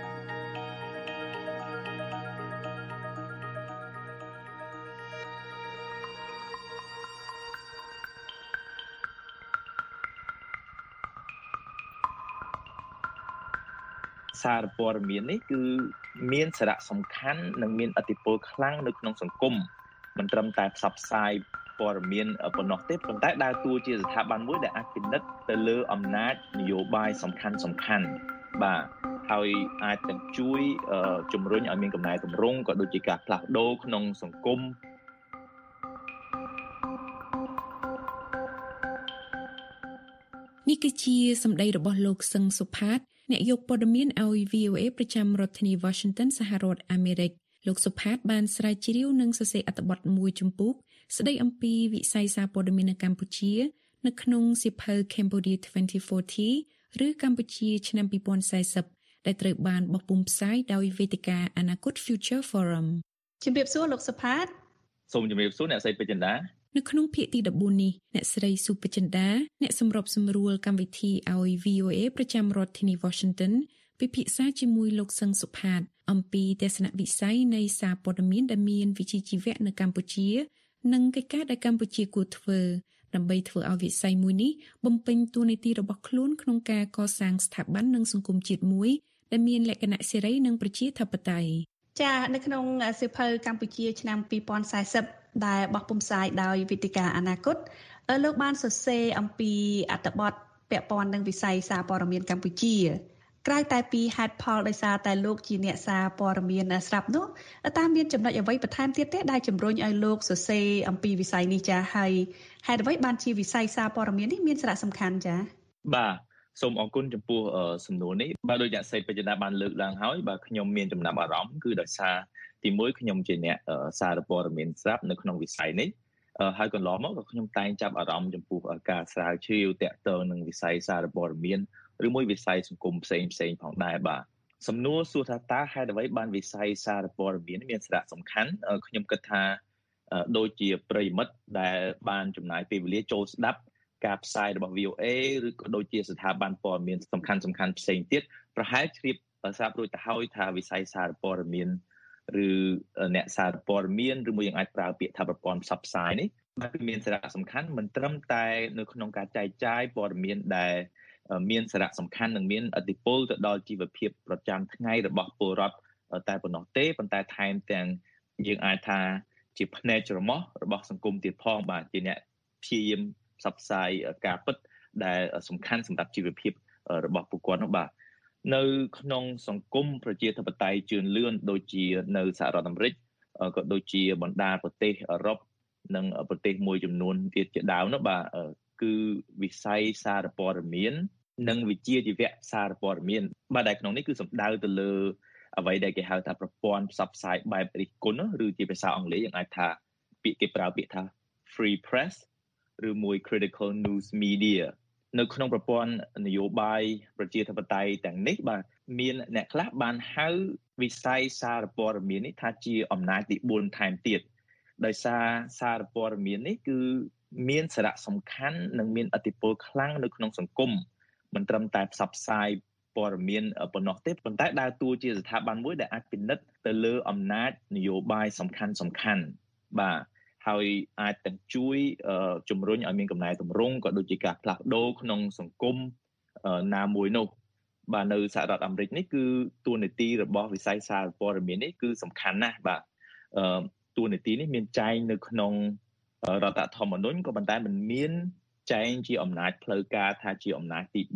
សារព័ត៌មាននេះគឺមានសារៈសំខាន់និងមានឥទ្ធិពលខ្លាំងនៅក្នុងសង្គមមិនត្រឹមតែផ្សព្វផ្សាយព័ត៌មានប៉ុណ្ណោះទេប៉ុន្តែដើរតួជាស្ថាប័នមួយដែលអាចពិនិត្យទៅលើអំណាចនយោបាយសំខាន់បាទហើយអាចទាំងជួយជំរុញឲ្យមានកំណែទម្រង់ក៏ដូចជាការផ្លាស់ប្ដូរក្នុងសង្គមនេះគឺជាសម្ដីរបស់លោកសឹងសុផាតអ្នកយកព័ត៌មានឲ្យ VOA ប្រចាំរដ្ឋធានី Washington សហរដ្ឋអាមេរិកលោកសុផាតបានស្រាវជ្រាវនិងសរសេរអត្ថបទមួយជំពូកស្ដីអំពីវិស័យសារព័ត៌មាននៅកម្ពុជានៅក្នុងសៀវភៅ Cambodia 2040 ឬកម្ពុជាឆ្នាំ2040ដែលត្រូវបានបោះពុម្ពផ្សាយដោយវេទិកាអនាគត Future Forum ជំរាបសួរលោកសុផាតសូមជំរាបសួរអ្នកស្រីពេជ្រចិន្តានៅក្នុងភាគទី14នេះអ្នកស្រីសុពេជ្រចិន្តាអ្នកសម្របសម្រួលកម្មវិធីឲ្យ VOA ប្រចាំរដ្ឋធានី Washington ពិភាក្សាជាមួយលោកសឹងសុផាតអំពីទស្សនវិស័យនៃសារព័ត៌មានដែលមានវិជ្ជាជីវៈនៅកម្ពុជានិងកិច្ចការដែលកម្ពុជាគួរធ្វើដើម្បីធ្វើឲ្យវិស័យមួយនេះបំពេញតួនាទីរបស់ខ្លួនក្នុងការកសាងស្ថាប័ននិងសង្គមជាតិមួយដែលមានលក្ខណៈសេរីនិងប្រជាធិបតេយ្យចានៅក្នុងសៀវភៅកម្ពុជាឆ្នាំ2040ដែលបោះពុម្ពផ្សាយដោយវេទិកាអនាគតលោកបានសរសេរអំពីអត្ថបទពាក់ព័ន្ធនឹងវិស័យសារព័ត៌មានកម្ពុជាក្រៅតែពីហេតុផលដោយសារតែលោកជាអ្នកសារព័ត៌មានស្រាប់នោះតាមមានចំណុចអ្វីបន្ថែមទៀតទេដែលជំរុញឲ្យលោកសរសេរអំពីវិស័យនេះចាហើយហេតុអ្វីបានជាវិស័យសារព័ត៌មាននេះមានសារៈសំខាន់ចាបាទសូមអរគុណចំពោះសំណួរនេះបាទដោយអ្នកស្រីពេជ្រចិន្តាបានលើកឡើងហើយបាទខ្ញុំមានចំណាប់អារម្មណ៍គឺដោយសារទីមួយខ្ញុំជាអ្នកសារព័ត៌មានស្រាប់នៅក្នុងវិស័យនេះហើយកន្លងមកក៏ខ្ញុំតែងចាប់អារម្មណ៍ចំពោះការស្រាវជ្រាវតាក់ទងនឹងវិស័យសារព័ត៌មានឬមួយវិស័យសង្គមផ្សេងផងដែរបាទសំណួរសួរថាតើហេតុអ្វីបានវិស័យសារព័ត៌មានមានសារៈសំខាន់ខ្ញុំគិតថាដូចជាប្រិយមិត្តដែលបានចំណាយពេលវេលាចូលស្ដាប់ការផ្សាយរបស់ VOA ឬក៏ដូចជាស្ថាប័នព័ត៌មានសំខាន់ផ្សេងទៀតប្រហែលជ្រាបស្រាប់រួចទៅហើយថាវិស័យសារព័ត៌មានឬអ្នកសារព័ត៌មានឬមួយយើងអាចប្រើពាក្យថាប្រព័ន្ធផ្សព្វផ្សាយនេះគឺមានសារៈសំខាន់មិនត្រឹមតែនៅក្នុងការចែកចាយព័ត៌មានដែលមានសារៈសំខាន់និងមានឥទ្ធិពលទៅដល់ជីវភាពប្រចាំថ្ងៃរបស់ពលរដ្ឋតែប៉ុណ្ណោះទេប៉ុន្តែថែមទាំងយើងអាចថាជាផ្នែកច្រមុះរបស់សង្គមទៀតផងបាទជាអ្នកព្យាយាមផ្សព្វផ្សាយការពិតដែលសំខាន់សម្រាប់ជីវភាពរបស់ពួកគាត់នោះបាទនៅក្នុងសង្គមប្រជាធិបតេយ្យជឿនលឿនដូចជានៅសហរដ្ឋអាមេរិកក៏ដូចជាបណ្ដាប្រទេសអឺរ៉ុបនិងប្រទេសមួយចំនួនទៀតជាដើមនោះបាទគឺវិស័យសារព័ត៌មាននិងវិជ្ជាជីវៈសារព័ត៌មានបាទដែលក្នុងនេះគឺសំដៅទៅលើអ្វីដែលគេហៅថាប្រព័ន្ធផ្សព្វផ្សាយបែបរិះគន់ឬជាភាសាអង់គ្លេសយើងអាចថាគេប្រើពាក្យថា free press ឬមួយ critical news media នៅក្នុងប្រព័ន្ធនយោបាយប្រជាធិបតេយ្យទាំងនេះបាទមានអ្នកខ្លះបានហៅវិស័យសារព័ត៌មាននេះថាជាអំណាចទី4ថែមទៀតដោយសារសារព័ត៌មាននេះគឺមានសារៈសំខាន់និងមានឥទ្ធិពលខ្លាំងនៅក្នុងសង្គមមិនត្រឹមតែផ្សព្វផ្សាយព័ត៌មានប៉ុណ្ណោះទេប៉ុន្តែដើរតួជាស្ថាប័នមួយដែលអាចពិនិត្យទៅលើអំណាចនយោបាយសំខាន់បាទហើយអាចទាំងជួយជំរុញឲ្យមានកំណែទម្រង់ក៏ដូចជាការផ្លាស់ប្ដូរក្នុងសង្គមណាមួយនោះបាទនៅសហរដ្ឋអាមេរិកនេះគឺតួនាទីរបស់វិស័យសារព័ត៌មាននេះគឺសំខាន់ណាស់បាទតួនាទីនេះមានចែងនៅក្នុងរដ្ឋធម្មនុញ្ញក៏ប៉ុន្តែมันមានចែងជាអំណាចផ្លូវការថាជាអំណាចទី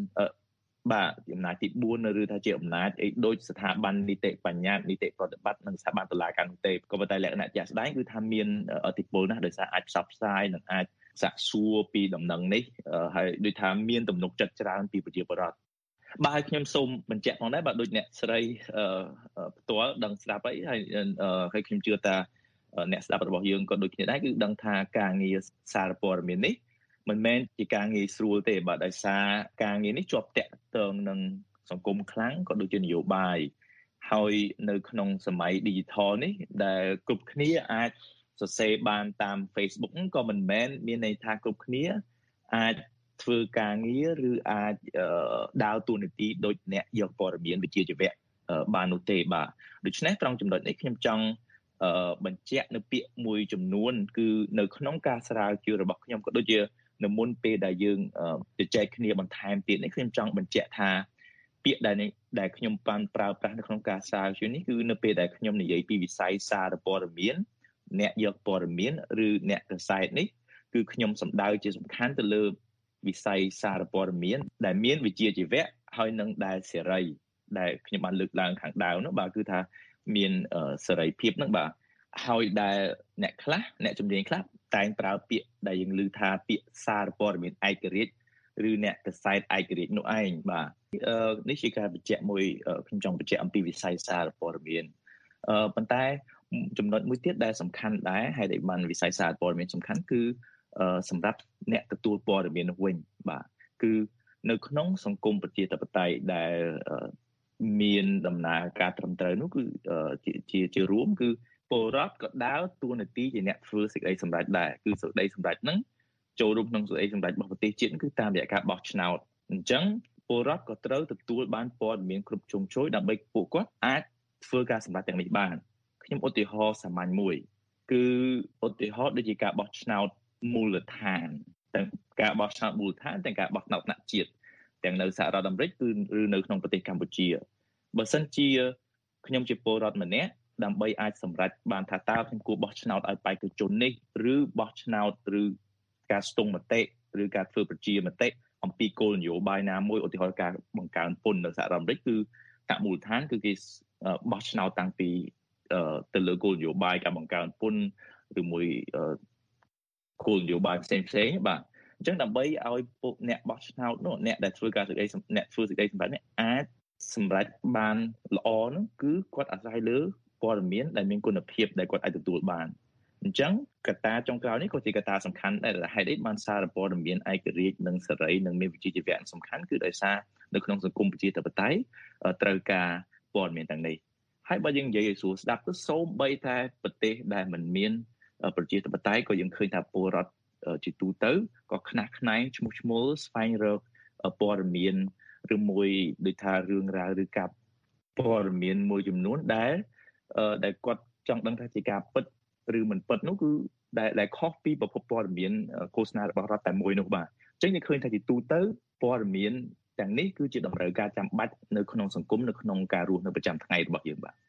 4បាទអំណាចទី4ឬថាជាអំណាចដូចស្ថាប័ននីតិបញ្ញត្តិនីតិប្រតិបត្តិនិងស្ថាប័នតុលាការនោះទេក៏ប៉ុន្តែលក្ខណៈជាក់ស្ដែងគឺថាមានឥទ្ធិពលណាស់ដោយសារអាចផ្សព្វផ្សាយនិងអាចសាកសួរពីដំណឹងនេះហើយដូចថាមានទំនុកចិត្តច្រើនពីប្រជាពលរដ្ឋបាទហើយខ្ញុំសូមបញ្ជាក់ផងដែរបាទដូចអ្នកស្រីផ្ទាល់ដឹងស្ដាប់ហើយខ្ញុំជឿថាអ្នកស្ដាប់របស់យើងក៏ដូចគ្នាដែរគឺដឹងថាការងារសារព័ត៌មាននេះមិនមែនជាការងារស្រួលទេបាទដោយសារការងារនេះជាប់តាក់ទងនឹងសង្គមខ្លាំងក៏ដូចជានយោបាយហើយនៅក្នុងសម័យ digital នេះដែលគ្រប់គ្នាអាចសរសេរបានតាម Facebook ក៏មិនមែនមានន័យថាគ្រប់គ្នាអាចធ្វើការងារឬអាចដើរតួនាទីដូចអ្នកយកព័ត៌មានវិជ្ជាជីវៈបាននោះទេបាទដូច្នេះត្រង់ចំណុចនេះខ្ញុំចង់បញ្ជាក់នៅពាក្យមួយចំនួនគឺនៅក្នុងការស្រាវជ្រាវរបស់ខ្ញុំក៏ដូចជានៅមុនពេលដែលយើងជជែកគ្នាបន្ថែមទៀតនេះខ្ញុំចង់បញ្ជាក់ថាពាក្យដែលខ្ញុំបានប្រើប្រាស់នៅក្នុងការស្រាវជ្រាវនេះគឺនៅពេលដែលខ្ញុំនិយាយពីវិស័យសារព័ត៌មានអ្នកយកព័ត៌មានឬអ្នកកសែតនេះគឺខ្ញុំសំដៅជាសំខាន់ទៅលើវិស័យសារព័ត៌មានដែលមានវិជ្ជាជីវៈហើយនឹងដែលសេរីដែលខ្ញុំបានលើកឡើងខាងដើមនោះបាទគឺថាមានសេរីភាពហ្នឹងបាទហើយដែលអ្នកជំនាញខ្លះតែងប្រើពាក្យដែលយើងឮថាពាក្យសារព័ត៌មានឯករាជ្យឬអ្នកកសែតឯករាជ្យនោះឯងបាទនេះជាការបញ្ជាក់មួយខ្ញុំចង់បញ្ជាក់អំពីវិស័យសារព័ត៌មានប៉ុន្តែចំណុចមួយទៀតដែលសំខាន់ដែរហើយដែលបានវិស័យសារព័ត៌មានសំខាន់គឺសម្រាប់អ្នកទទួលព័ត៌មាននោះវិញបាទគឺនៅក្នុងសង្គមប្រជាធិបតេយ្យដែលមានដំណើរការត្រឹមត្រូវនោះគឺជារួមគឺពលរដ្ឋក៏ដើរតួនាទីជាអ្នកធ្វើសេចក្តីសម្រេចដែរគឺសេចក្តីសម្រេចហ្នឹងចូលរួមក្នុងសេចក្តីសម្រេចរបស់ប្រទេសជាតិគឺតាមរយៈការបោះឆ្នោតអញ្ចឹងពលរដ្ឋក៏ត្រូវទទួលបានព័ត៌មានគ្រប់ជ្រុងជ្រោយដើម្បីពួកគាត់អាចធ្វើការសម្រេចទាំងនេះបានខ្ញុំឧទាហរណ៍សាមញ្ញមួយគឺឧទាហរណ៍ដូចជាការបោះឆ្នោតមូលដ្ឋានទាំងការបោះឆ្នោតមូលដ្ឋានទាំងការបោះឆ្នោតថ្នាក់ជាតិទាំងនៅសហរដ្ឋអាមេរិកឬនៅក្នុងប្រទេសកម្ពុជាបើសិនជាខ្ញុំជាពលរដ្ឋម្នាក់ដើម្បីអាចសម្រេចបានថាតើខ្ញុំគួរបោះឆ្នោតឲ្យបេក្ខជននេះឬបោះឆ្នោតឬការស្ទង់មតិឬការធ្វើប្រជាមតិអំពីគោលនយោបាយណាមួយឧទាហរណ៍ការបង្កើនពន្ធនៅសហរដ្ឋអាមេរិកគឺកាមូលដ្ឋានគឺគេបោះឆ្នោតតាំងពីទៅលើគោលនយោបាយការបង្កើនពន្ធឬមួយគោលនយោបាយផ្សេងបាទអញ្ចឹងដើម្បីឲ្យពួកអ្នកបោះឆ្នោតនោះអ្នកដែលធ្វើការអ្នកធ្វើសេចក្តីសម្រេចនេះអាចសម្រេចបានល្អនោះគឺគាត់អាស្រ័យលើព័ត៌មានដែលមានគុណភាពដែលគាត់អាចទទួលបានអញ្ចឹងកត្តាចុងក្រោយនេះក៏ជាកត្តាសំខាន់ដែរហេតុអីបានសារព័ត៌មានឯករាជ្យនិងសេរីនិងមានវិជ្ជាជីវៈសំខាន់គឺដោយសារនៅក្នុងសង្គមប្រជាធិបតេយ្យត្រូវការព័ត៌មានទាំងនេះហើយបើយើងនិយាយឲ្យស្រួលស្ដាប់ទៅសូម្បីតែប្រទេសដែលមិនមានប្រជាធិបតេយ្យក៏យើងឃើញថាពលរដ្ឋជាទូទៅក៏ខ្នះខ្នែងឈ្មោះឈ្មោលស្វែងរកព័ត៌មានឬមួយដូចថារឿងរ៉ាវឬការព័ត៌មានមួយចំនួនដែលគាត់ចង់ដឹងថាជាការពិតឬមិនពិតនោះគឺដែលខុសពីប្រភពព័ត៌មានឃោសនារបស់រដ្ឋតែមួយនោះបាទអញ្ចឹងយើងឃើញថាជាទូទៅព័ត៌មានទាំងនេះគឺជាតម្រូវការចាំបាច់នៅក្នុងសង្គមនៅក្នុងការរស់នៅប្រចាំថ្ងៃរបស់យើងបាទ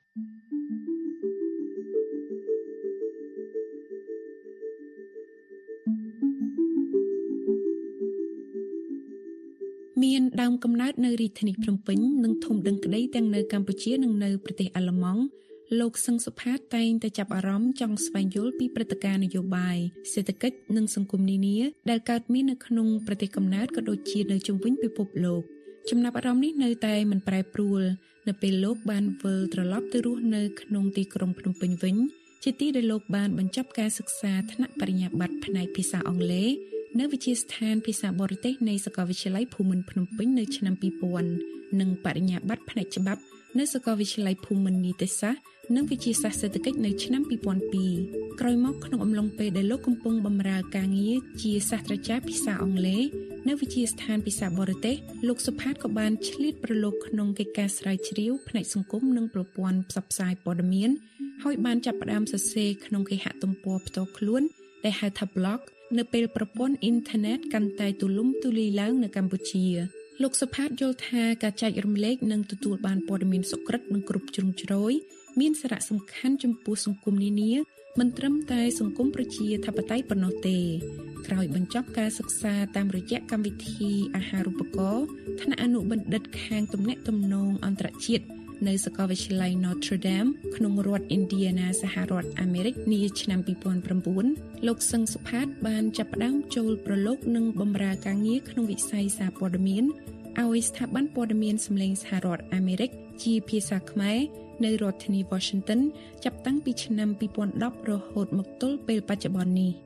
ដើមកំណើតនៅរាជធានីភ្នំពេញនិងធំដឹងក្តីទាំងនៅកម្ពុជានិងនៅប្រទេសអាល្លឺម៉ង់លោកសឹងសុផាតតែងតែចាប់អារម្មណ៍ចង់ស្វែងយល់ពីព្រឹត្តិការណ៍នយោបាយសេដ្ឋកិច្ចនិងសង្គមនានាដែលកើតមាននៅក្នុងប្រទេសកំណើតក៏ដូចជានៅជុំវិញពិភពលោកចំណាប់អារម្មណ៍នេះនៅតែមិនប្រែប្រួលនៅពេលលោកបានវិលត្រឡប់ទៅរស់នៅក្នុងទីក្រុងភ្នំពេញវិញជាទីដែលលោកបានបញ្ចប់ការសិក្សាថ្នាក់បរិញ្ញាបត្រផ្នែកភាសាអង់គ្លេសនៅវិទ្យាស្ថានភាសាបរទេសនៃសាកលវិទ្យាល័យភូមិន្ទភ្នំពេញនៅឆ្នាំ2000និងបរិញ្ញាបត្រផ្នែកច្បាប់នៅសាកលវិទ្យាល័យភូមិន្ទនីតិសាស្ត្រនិងវិទ្យាសាស្ត្រសេដ្ឋកិច្ចនៅឆ្នាំ2002ក្រោយមកក្នុងអំឡុងពេលដែលលោកកំពុងបម្រើការងារជាសាស្ត្រាចារ្យភាសាអង់គ្លេសនៅវិទ្យាស្ថានភាសាបរទេសលោកសុផាតក៏បានឆ្លៀតប្រឡូកក្នុងកិច្ចការស្រាវជ្រាវផ្នែកសង្គមនិងប្រព័ន្ធផ្សព្វផ្សាយព័ត៌មានហើយបានចាប់ផ្ដើមសរសេរក្នុងគេហទំព័រផ្ទាល់ខ្លួនដែលហៅថា blog នៅពេលប្រព័ន្ធអ៊ីនធឺណិតកាន់តែទូលំទូលាយឡើងនៅកម្ពុជាលោកសុផាតយល់ថាការចែករំលែកនិងទទួលបានព័ត៌មានសុក្រិតនិងគ្រប់ជ្រុងជ្រោយមានសារៈសំខាន់ចំពោះសង្គមនានាមិនត្រឹមតែសង្គមប្រជាធិបតេយ្យប៉ុណ្ណោះទេក្រោយបញ្ចប់ការសិក្សាតាមរយៈកម្មវិធីអាហារូបករណ៍ថ្នាក់អនុបណ្ឌិតខាងទំនាក់ទំនងអន្តរជាតិនៅសាកលវិទ្យាល័យ Notre Dame ក្នុងរដ្ឋ Indiana សហរដ្ឋអាមេរិកនាឆ្នាំ2009លោកសឹងសុផាតបានចាប់ផ្ដើមចូលប្រឡូកនិងបម្រើការងារក្នុងវិស័យសារព័ត៌មានឲ្យស្ថាប័នព័ត៌មានសម្លេងសហរដ្ឋអាមេរិកជាភាសាខ្មែរនៅរដ្ឋធានី Washington ចាប់តាំងពីឆ្នាំ2010រហូតមកទល់ពេលបច្ចុប្បន្ននេះ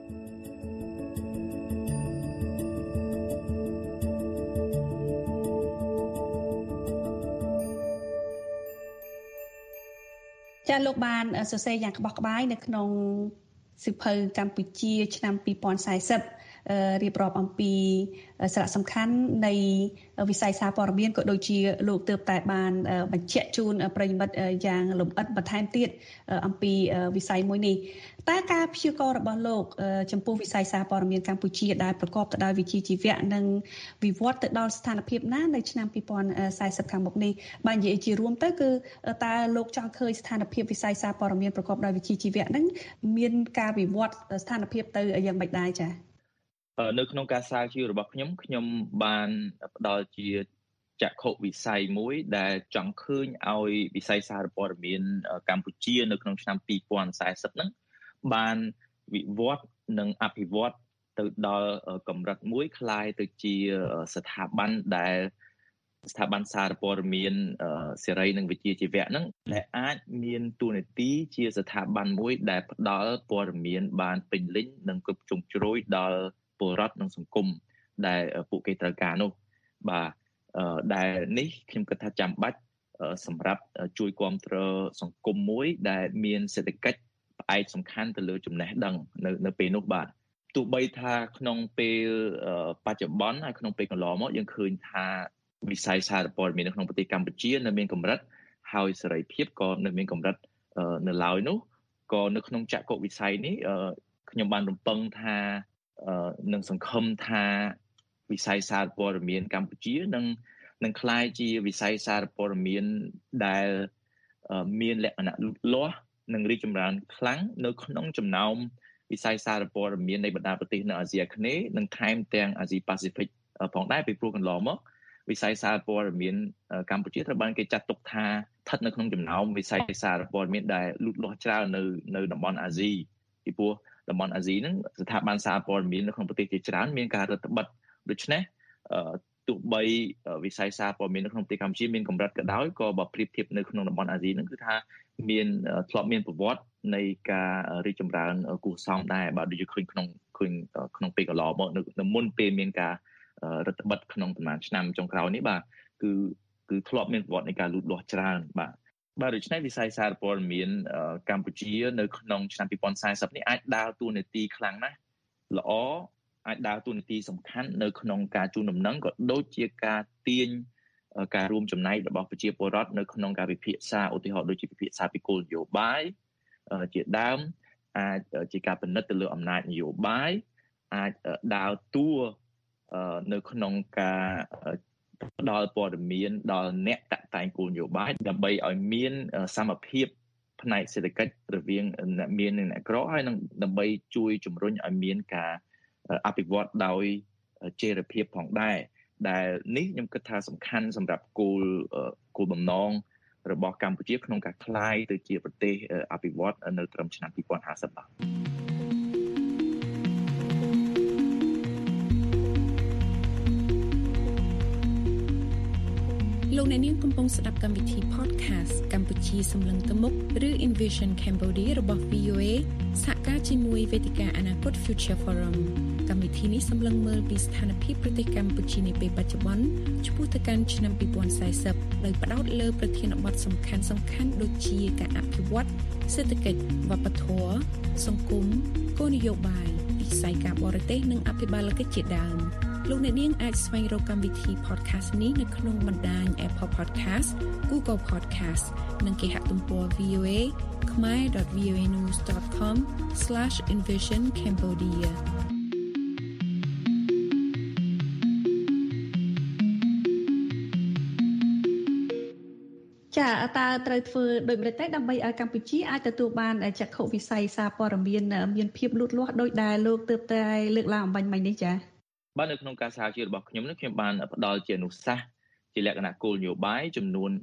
ចាលោកបានសរសេរយ៉ាងក្បោះក្បាយនៅក្នុងសៀវភៅកម្ពុជាឆ្នាំ2040រៀបរាប់អំពីសារៈសំខាន់នៃវិស័យសារព័ត៌មានក៏ដូចជាលោកទើបតែបានបញ្ជាក់ជូនប្រិយមិត្តយ៉ាងលម្អិតបន្ថែមទៀតអំពីវិស័យមួយនេះតើការព្យាករណ៍របស់លោកចំពោះវិស័យសារព័ត៌មានកម្ពុជាដែលប្រកបទៅដោយវិជ្ជាជីវៈនិងវិវត្តទៅដល់ស្ថានភាពណានៅឆ្នាំ2040ខាងមុខនេះបើនិយាយជារួមទៅគឺតើលោកចង់ឃើញស្ថានភាពវិស័យសារព័ត៌មានប្រកបដោយវិជ្ជាជីវៈនឹងមានការវិវត្តស្ថានភាពទៅយ៉ាងម៉េចដែរចា៎នៅក្នុងការស្រាវជ្រាវរបស់ខ្ញុំបានផ្ដល់ជាចក្ខុវិស័យមួយដែលចង់ឃើញឲ្យវិស័យសារព័ត៌មានកម្ពុជានៅក្នុងឆ្នាំ2040ហ្នឹងបានវិវត្តនិងអភិវឌ្ឍទៅដល់កម្រិតមួយคล้ายទៅជាស្ថាប័នដែលស្ថាប័នសារព័ត៌មានសេរីនិងវិជ្ជាជីវៈហ្នឹងដែលអាចមានតួនាទីជាស្ថាប័នមួយដែលផ្ដល់ព័ត៌មានបានពេញលេញនិងគ្រប់ជ្រុងជ្រោយដល់ពលរដ្ឋនិងសង្គមដែលពួកគេត្រូវការនោះបាទដែលនេះខ្ញុំគិតថាចាំបាច់សម្រាប់ជួយគាំទ្រសង្គមមួយដែលមានសេដ្ឋកិច្ចផ្អែកសំខាន់ទៅលើចំណេះដឹងនៅពេលនោះបាទទោះបីថាក្នុងពេលបច្ចុប្បន្នហើយក្នុងពេលកន្លងមកយើងឃើញថាវិស័យសារព័ត៌មាននៅក្នុងប្រទេសកម្ពុជានៅមានកម្រិតហើយសេរីភាពក៏នៅមានកម្រិតនៅឡើយនោះក៏នៅក្នុងចក្ខុវិស័យនេះខ្ញុំបានរំពឹងថានឹងសង្ឃឹមថាវិស័យសារព័ត៌មានកម្ពុជានឹងក្លាយជាវិស័យសារព័ត៌មានដែលមានលក្ខណៈលូតលាស់និងរីកចម្រើនខ្លាំងនៅក្នុងចំណោមវិស័យសារព័ត៌មាននៃបណ្ដាប្រទេសនៅអាស៊ីអាគ្នេយ៍និងថែមទាំងអាស៊ីប៉ាស៊ីហ្វិកផងដែរពីព្រោះកន្លងមកវិស័យសារព័ត៌មានកម្ពុជាត្រូវបានគេចាត់ទុកថាស្ថិតនៅក្នុងចំណោមវិស័យសារព័ត៌មានដែលលូតលាស់ច្រើននៅតំបន់អាស៊ីពីព្រោះតំបន់អាស៊ីហ្នឹងស្ថាប័នសារព័ត៌មាននៅក្នុងប្រទេសជាច្រើនមានការរឹតបន្តឹងដូច្នេះទោះបីវិស័យសារព័ត៌មាននៅក្នុងប្រទេសកម្ពុជាមានកម្រិតក៏ដោយក៏បើប្រៀបធៀបនៅក្នុងតំបន់អាស៊ីហ្នឹងគឺថាមានធ្លាប់មានប្រវត្តិនៃការរីកចម្រើនគួរសមដែរបាទដូចឃើញក្នុងពេលកន្លងមកនៅមុនពេលមានការរដ្ឋបတ်ក្នុងប្រហែលឆ្នាំចុងក្រោយនេះបាទគឺធ្លាប់មានប្រវត្តិនៃការលូតលាស់ច្រើនបាទដូច្នេះវិស័យសារព័ត៌មានកម្ពុជានៅក្នុងឆ្នាំ2040នេះអាចដើរតួនាទីខ្លាំងណាស់ល្អអាចដើរតួនាទីសំខាន់នៅក្នុងការជូនដំណឹងក៏ដូចជាការទាញការរួមចំណែករបស់ប្រជាពលរដ្ឋនៅក្នុងការពិភាក្សាឧទាហរណ៍ដូចជាពិភាក្សាពីគោលនយោបាយជាដើមអាចជាការពិនិត្យទៅលើអំណាចនយោបាយអាចដើរតួនៅក្នុងការផ្ដល់ព័ត៌មានដល់អ្នកតាក់តែងគោលនយោបាយដើម្បីឲ្យមានសមភាពផ្នែកសេដ្ឋកិច្ចរវាងអ្នកមាននិងអ្នកក្រហើយនឹងដើម្បីជួយជំរុញឲ្យមានការអភិវឌ្ឍដោយចីរភាពផងដែរដែលនេះខ្ញុំគិតថាសំខាន់សម្រាប់គោលបំណងរបស់កម្ពុជាក្នុងការក្លាយទៅជាប្រទេសអភិវឌ្ឍនៅត្រឹមឆ្នាំ2050បាទលោកអ្នកនាងកំពុងស្ដាប់កម្មវិធី podcast កម្ពុជាសម្លឹងទៅមុខឬ Envision Cambodia របស់ VOA សហការជាមួយវេទិកាអនាគត Future Forum កម្មវិធីនេះសម្លឹងមើលពីស្ថានភាពប្រទេសកម្ពុជានាពេលបច្ចុប្បន្នឆ្ពោះទៅកាន់ឆ្នាំ2040ដោយផ្ដោតលើប្រធានបទសំខាន់ៗដូចជាការអភិវឌ្ឍសេដ្ឋកិច្ចវប្បធម៌សង្គមគោលនយោបាយវិស័យការបរទេសនិងអភិបាលកិច្ចជាដើមលោកអ្នកនាងអាចស្វែងរកកម្មវិធី podcast នេះនៅក្នុងបណ្ដាញ Apple Podcast, Google Podcast និងគេហទំព័រ VOA khmer.voanews.com/envisioncambodia ចាតើត្រូវធ្វើដូចម្តេចទៅដើម្បីឲ្យកម្ពុជាអាចទទួលបានចក្ខុវិស័យសារព័ត៌មានភាពលូតលាស់ដោយដែលលោកទើបតែលើកឡើងអំបញ្ញមិញនេះចាបាទនៅក្នុងការសហជីពរបស់ខ្ញុំនេះខ្ញុំបានផ្ដល់ជាអនុសាសន៍ជាលក្ខណៈគោលនយោបាយចំនួន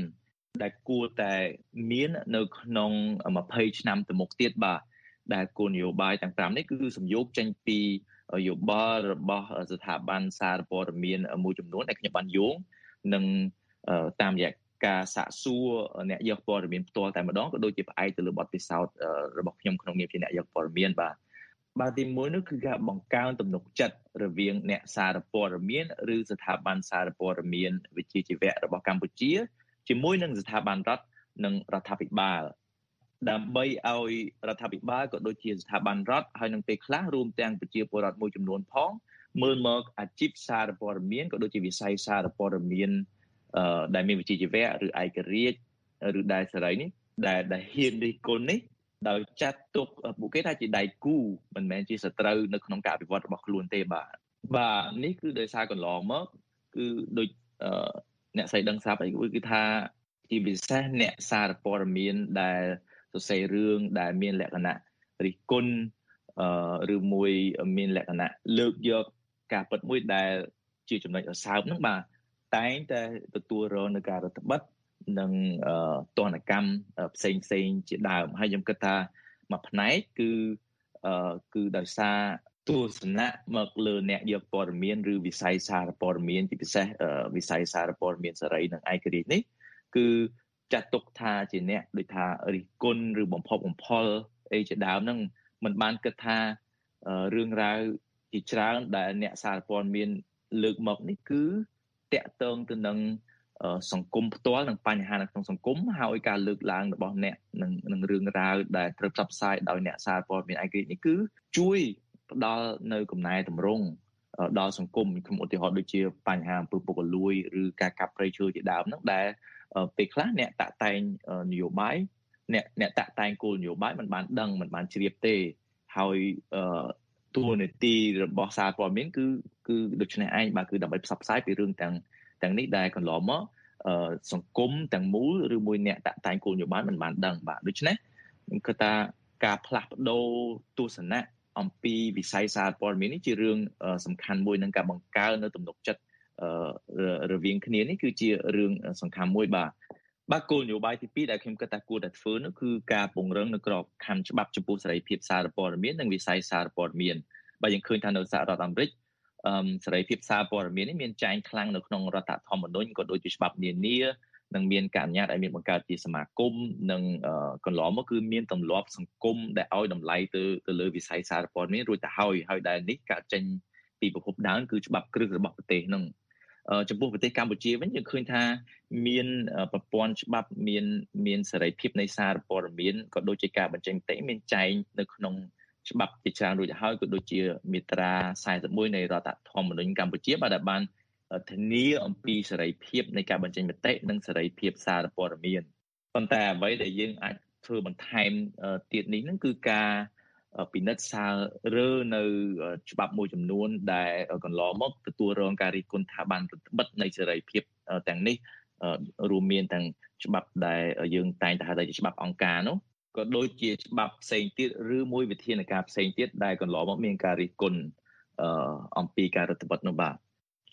5ដែលគួរតែមាននៅក្នុង20ឆ្នាំទៅមុខទៀតបាទដែលគោលនយោបាយទាំង5នេះគឺសំយោគចេញពីយោបល់របស់ស្ថាប័នសារព័ត៌មានមួយចំនួនដែលខ្ញុំបានយោងនិងតាមរយៈការសាកសួរអ្នកយកព័ត៌មានផ្ទាល់តែម្ដងក៏ដូចជាផ្អែកទៅលើបទពិសោធន៍របស់ខ្ញុំក្នុងនាមជាអ្នកយកព័ត៌មានបាទទីមួយនោះគឺការបង្កើនទំនុកចិត្តរវាងអ្នកសារព័ត៌មានឬស្ថាប័នសារព័ត៌មានវិជ្ជាជីវៈរបស់កម្ពុជាជាមួយនឹងស្ថាប័នរដ្ឋនិងរដ្ឋាភិបាលដើម្បីឲ្យរដ្ឋាភិបាលក៏ដូចជាស្ថាប័នរដ្ឋហើយនឹងពេលខ្លះរួមទាំងប្រជាពលរដ្ឋមួយចំនួនផងមើលមកអាជីពសារព័ត៌មានក៏ដូចជាវិស័យសារព័ត៌មានដែលមានវិជ្ជាជីវៈឬឯករាជ្យឬដែលសេរីនេះដែលហ៊ានរិះគន់នេះដោយចាត់ទុកពួកគេថាជាដៃគូមិនមែនជាសត្រូវនៅក្នុងការអភិវឌ្ឍរបស់ខ្លួនទេបាទនេះគឺដោយសារកន្លងមកគឺដូចអ្នកស្រីដឹងស្រាប់ហើយគឺថាជាពិសេសអ្នកសារព័ត៌មានដែលសរសេររឿងដែលមានលក្ខណៈរិះគន់ឬមួយមានលក្ខណៈលើកយកការពិតមួយដែលជាចំណុចរសើបហ្នឹងបាទតែងតែទទួលរងនឹងការរដ្ឋបិទនិងទណ្ឌកម្មផ្សេងជាដើមហើយខ្ញុំគិតថាមួយផ្នែកគឺដោយសារទស្សនៈមកលើអ្នកយកព័ត៌មានឬវិស័យសារព័ត៌មានជាពិសេសវិស័យសារព័ត៌មានសេរីនិងឯករាជ្យនេះគឺចាត់ទុកថាជាអ្នកដូចថារិះគន់ឬបំផុសបំផុលអីជាដើមហ្នឹងមិនបានគិតថារឿងរ៉ាវជាច្រើនដែលអ្នកសារព័ត៌មានលើកមកនេះគឺតាក់ទងទៅនឹងសង្គមផ្ទាល់និងបញ្ហានៅក្នុងសង្គមហើយការលើកឡើងរបស់អ្នកនឹងរឿងរ៉ាវដែលត្រូវផ្សព្វផ្សាយដោយអ្នកសារព័ត៌មានឯករាជ្យនេះគឺជួយផ្ដល់នៅកំណែតម្រង់ដល់សង្គមខ្ញុំឧទាហរណ៍ដូចជាបញ្ហាអំពើពុករលួយឬការកាប់ព្រៃឈើជាដើមហ្នឹងដែលពេលខ្លះអ្នកតាក់តែងនយោបាយអ្នកតាក់តែងគោលនយោបាយមិនបានដឹងមិនបានជ្រាបទេហើយតួនាទីរបស់សារព័ត៌មានគឺដូច្នេះឯងបាទគឺដើម្បីផ្សព្វផ្សាយពីរឿងទាំងនេះដែលកន្លងមកសង្គមទាំងមូលឬមួយអ្នកតាក់តែងគោលនយោបាយមិនបានដឹងបាទដូច្នេះខ្ញុំគិតថាការផ្លាស់ប្ដូរទស្សនៈអំពីវិស័យសារព័ត៌មាននេះជារឿងសំខាន់មួយនឹងការបង្កើននៅទំនុកចិត្តរវាងគ្នានេះគឺជារឿងសំខាន់មួយបាទគោលនយោបាយទី2ដែលខ្ញុំគិតថាគួរតែធ្វើនោះគឺការពង្រឹងនៅក្របខ័ណ្ឌច្បាប់ចំពោះសេរីភាពសារព័ត៌មាននិងវិស័យសារព័ត៌មានបាទយើងឃើញថានៅសហរដ្ឋអាមេរិកសេរីភាពសារព័ត៌មាននេះមានចែងខ្លាំងនៅក្នុងរដ្ឋធម្មនុញ្ញក៏ដូចជាច្បាប់នានានិងមានការអនុញ្ញាតឲ្យមានបង្កើតជាសមាគមនិងកន្លងមកគឺមានទម្លាប់សង្គមដែលឲ្យតម្លៃទៅលើវិស័យសារព័ត៌មានរួចទៅហើយដែលនេះកើតចេញពីប្រភពដើមគឺច្បាប់គ្រឹះរបស់ប្រទេសហ្នឹងចំពោះប្រទេសកម្ពុជាវិញយើងឃើញថាមានប្រព័ន្ធច្បាប់មានសេរីភាពនៃសារព័ត៌មានក៏ដូចជាការបញ្ចេញមតិមានចែងនៅក្នុងច្បាប់ជាច្រើនរួចហើយក៏ដូចជាមាត្រា41នៃរដ្ឋធម្មនុញ្ញកម្ពុជាបាទដែលបានធានាអំពីសេរីភាពនៃការបញ្ចេញមតិនិងសេរីភាពសារព័ត៌មានប៉ុន្តែអ្វីដែលយើងអាចធ្វើបន្ថែមទៀតនេះគឺការពិនិត្យសាររើនៅច្បាប់មួយចំនួនដែលកន្លងមកទទួលរងការរិះគន់ថាបានរឹតបន្តឹងនៃសេរីភាពទាំងនេះរួមមានទាំងច្បាប់ដែលយើងតែងតែហៅថាជាច្បាប់អង្គការនោះក៏ដូចជាច្បាប់ផ្សេងទៀតឬមួយវិធានការផ្សេងទៀតដែលកន្លងមកមានការរិះគន់អំពីការរដ្ឋបတ်នោះបាទ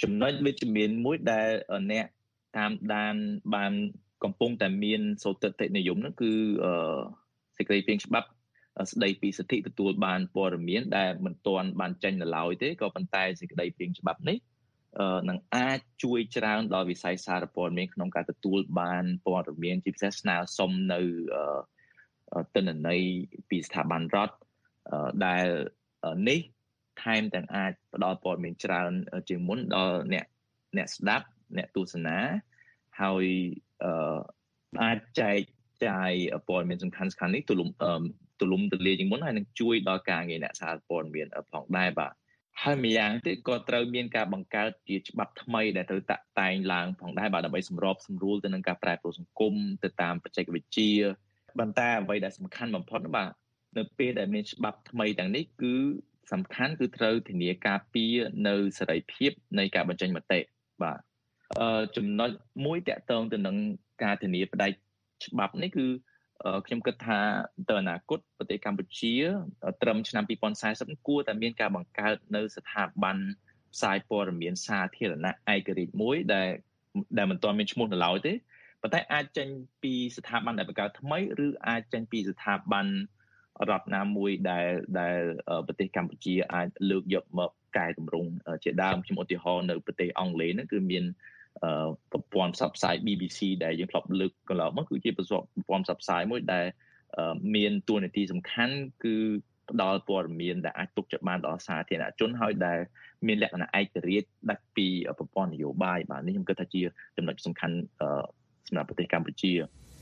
ចំណុចវិជ្ជមានមួយដែលអ្នកតាមដានបានកំពុងតែមានសោទិដ្ឋិនិយមនោះគឺសេចក្តីព្រាងច្បាប់ស្តីពីសិទ្ធិទទួលបានព័ត៌មានដែលមិនទាន់បានចេញនៅឡើយទេក៏ប៉ុន្តែសេចក្តីព្រាងច្បាប់នេះនឹងអាចជួយច្រើនដល់វិស័យសារព័ត៌មានក្នុងការទទួលបានព័ត៌មានជាពិសេសស្នើសុំនៅទិន្នន័យពីស្ថាប័នរដ្ឋដែលនេះថែមទាំងអាចផ្ដល់ព័ត៌មានច្រើនជាងមុនដល់អ្នកស្ដាប់អ្នកទស្សនាហើយអាចចែកចាយព័ត៌មានសំខាន់ៗនេះទូលំទូលាយជាងមុនហើយនឹងជួយដល់ការងារអ្នកសារព័ត៌មានផងដែរបាទហើយម្យ៉ាងទៀតក៏ត្រូវមានការបង្កើតជាច្បាប់ថ្មីដែលត្រូវតាក់តែងឡើងផងដែរបាទដើម្បីសម្របសម្រួលទៅនឹងការប្រែប្រួលសង្គមទៅតាមបច្ចេកវិទ្យាប៉ុន្តែអ្វីដែលសំខាន់បំផុតបាទនៅពេលដែលមានច្បាប់ថ្មីទាំងនេះគឺសំខាន់គឺត្រូវធានាការពារនៅសេរីភាពនៃការបញ្ចេញមតិបាទចំណុចមួយតាក់ទងទៅនឹងការធានាផ្នែកច្បាប់នេះគឺខ្ញុំគិតថាទៅអនាគតប្រទេសកម្ពុជាត្រឹមឆ្នាំ2040គួរតែមានការបង្កើតនៅស្ថាប័នផ្សាយព័ត៌មានសាធារណៈឯករាជ្យមួយដែលមិនទាន់មានឈ្មោះនៅឡើយទេប៉ុន្តែអាចចេញពីស្ថាប័នដែលបង្កើតថ្មីឬអាចចេញពីស្ថាប័នរដ្ឋណាមួយដែលប្រទេសកម្ពុជាអាចលើកយកមកកែតម្រង់ជាដើមខ្ញុំឧទាហរណ៍នៅប្រទេសអង់គ្លេសហ្នឹងគឺមានប្រព័ន្ធផ្សព្វផ្សាយ BBC ដែលយើងធ្លាប់លើកកន្លងមកគឺជាប្រព័ន្ធផ្សព្វផ្សាយមួយដែលមានតួនាទីសំខាន់គឺផ្ដល់ព័ត៌មានដែលអាចទុកចិត្តបានដល់សាធារណជនហើយដែលមានលក្ខណៈឯករាជ្យដាច់ពីប្រព័ន្ធនយោបាយបាទនេះខ្ញុំគិតថាជាចំណុចសំខាន់សម្រាប់ប្រទេសកម្ពុជា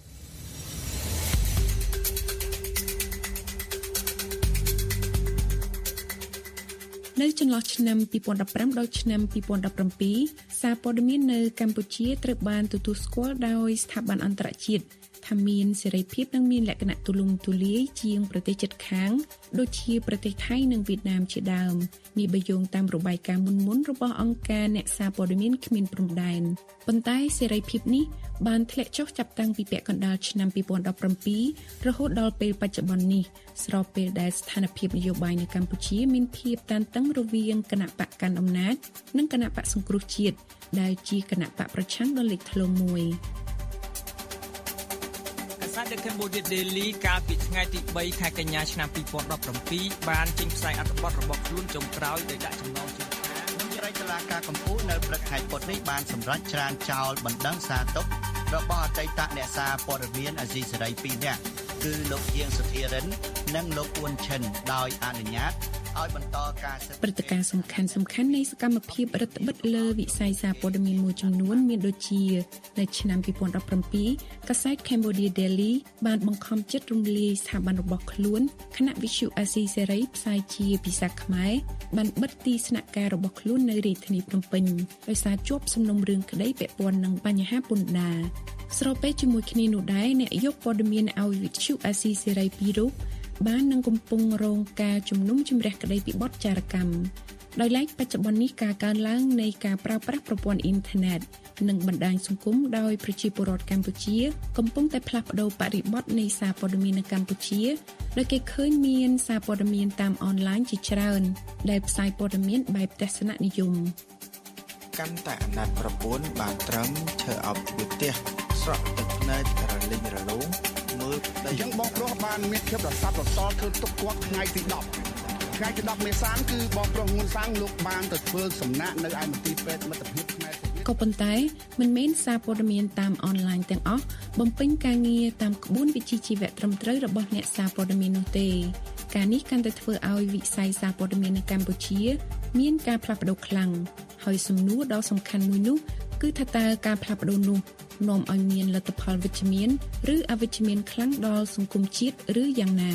នៅចន្លោះឆ្នាំ2015ដល់ឆ្នាំ2017សារព័ត៌មាននៅកម្ពុជាត្រូវបានទទួលស្គាល់ដោយស្ថាប័នអន្តរជាតិថាមានសេរីភាពនិងមានលក្ខណៈទូលំទូលាយជាងប្រទេសជិតខាងដូចជាប្រទេសថៃនិងវៀតណាមជាដើមនេះបើយោងតាមរបាយការណ៍មុនរបស់អង្គការអ្នកសារព័ត៌មានគ្មានព្រំដែនប៉ុន្តែសេរីភាពនេះបានធ្លាក់ចុះចាប់តាំងពីពាក់កណ្ដាលឆ្នាំ2017រហូតដល់ពេលបច្ចុប្បន្ននេះស្របពេលដែលស្ថានភាពនយោបាយនៅកម្ពុជាមានភាពតានតឹងរវាងគណៈបកកាន់អំណាចនិងគណៈបកសង្គ្រោះជាតិដែលជាគណៈបកប្រឆាំងដ៏លេចធ្លោមួយ The Cambodia Daily កាលពីថ្ងៃទី3ខែកញ្ញាឆ្នាំ2017បានចេញផ្សាយអត្ថបទរបស់ខ្លួនចុងក្រោយដោយដាក់ចំណងជើងថាមន្ត្រីតុលាការកំពូលនៅព្រឹកខែពុធនេះបានសម្រេចច្រានចោលបណ្ដឹងសារទុករបស់អតីតអ្នកសារព័ត៌មានអាស៊ីសេរី2នាក់គឺលោកហៀងសុធារិននិងលោកអ៊ុនឈិនដោយអនុញ្ញាតឲ្យបន្តការព្រឹត្តិការណ៍សំខាន់នៃសកម្មភាពរដ្ឋបិទលើវិស័យសារព័ត៌មានមួយចំនួនមានដូចជានៅឆ្នាំ2017កាសែត Cambodia Daily បានបង្ខំចិត្តរំលាយស្ថាប័នរបស់ខ្លួនគណៈវិទ្យុអាស៊ីសេរីផ្សាយជាភាសាខ្មែរបានបិទទីស្នាក់ការរបស់ខ្លួននៅរាជធានីភ្នំពេញដោយសារជាប់សំណុំរឿងក្តីពាក់ព័ន្ធនឹងបញ្ហាពន្ធដារស្របពេលជាមួយគ្នានោះដែរអ្នកយកព័ត៌មានឲ្យវិទ្យុអាស៊ីសេរីពីររូបបាននឹងកំពុងរងការជំនុំជម្រះក្តីពីបទចារកម្មដោយឡែកបច្ចុប្បន្ននេះការកើនឡើងនៃការប្រើប្រាស់ប្រព័ន្ធអ៊ីនធឺណិតនិងបណ្ដាញសង្គមដោយប្រជាពលរដ្ឋកម្ពុជាកំពុងតែផ្លាស់ប្ដូរបរិបទនៃសារព័ត៌មាននៅកម្ពុជាដោយគេឃើញមានសារព័ត៌មានតាមអនឡាញជាច្រើនដែលផ្សាយព័ត៌មានបែបទស្សននិយមកាន់តែអាណត្តិប្រពន្ធបានត្រឹមធ្វើឲ្យវិទ្យាស្រក់ទឹកភ្នែករលិញរលោងមើលតែយ៉ាងបងប្រុសបានមានភាពរស័ព្ទរសល់ធ្វើទុកគាត់ថ្ងៃទី10ថ្ងៃទី10មេសាគឺបងប្រុសងួនសាំងលោកបានទៅធ្វើសំណាក់នៅឯមន្ទីរពេទ្យមិត្តភាពខ្មែរក៏ប៉ុន្តែមិនមែនសារព័ត៌មានតាមអនឡាញទាំងអស់បំពេញការងារតាមក្បួនវិជ្ជាជីវៈត្រឹមត្រូវរបស់អ្នកសារព័ត៌មាននោះទេការនេះកាន់តែធ្វើឲ្យវិស័យសារព័ត៌មាននៅកម្ពុជាមានការផ្លាស់ប្ដូរខ្លាំងហើយសំណួរដ៏សំខាន់មួយនោះគឺថាតើការផ្លាស់ប្ដូរនោះនាំឲ្យមានលទ្ធផលវិជ្ជមានឬអវិជ្ជមានខ្លាំងដល់សង្គមជាតិឬយ៉ាងណា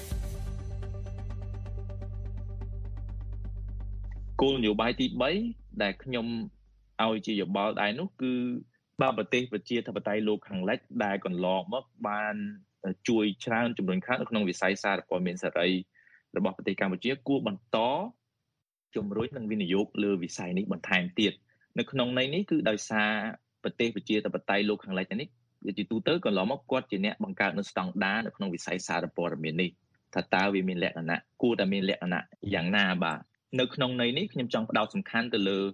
គោលនយោបាយទី3ដែលខ្ញុំឲ្យជាយោបល់ដែរនោះគឺបើប្រទេសប្រជាធិបតេយ្យលោកខាងលិចដែលកន្លងមកបានជួយច្រើនជំរុញខាងនៅក្នុងវិស័យសារព័ត៌មានសេរីរបស់ប្រទេសកម្ពុជាគួរបន្តជំរុញនិងវិនិយោគលើវិស័យនេះបន្ថែមទៀតនៅក្នុងន័យនេះគឺដោយសារប្រទេសប្រជាធិបតេយ្យលោកខាងលិចនេះជាទូទៅកន្លងមកគាត់ជាអ្នកបង្កើតនូវស្តង់ដារនៅក្នុងវិស័យសារព័ត៌មាននេះថាតើវាមានលក្ខណៈគួរតែមានលក្ខណៈយ៉ាងណាបាទនៅក្នុងន័យនេះខ្ញុំចង់ផ្ដោតសំខាន់ទៅលើ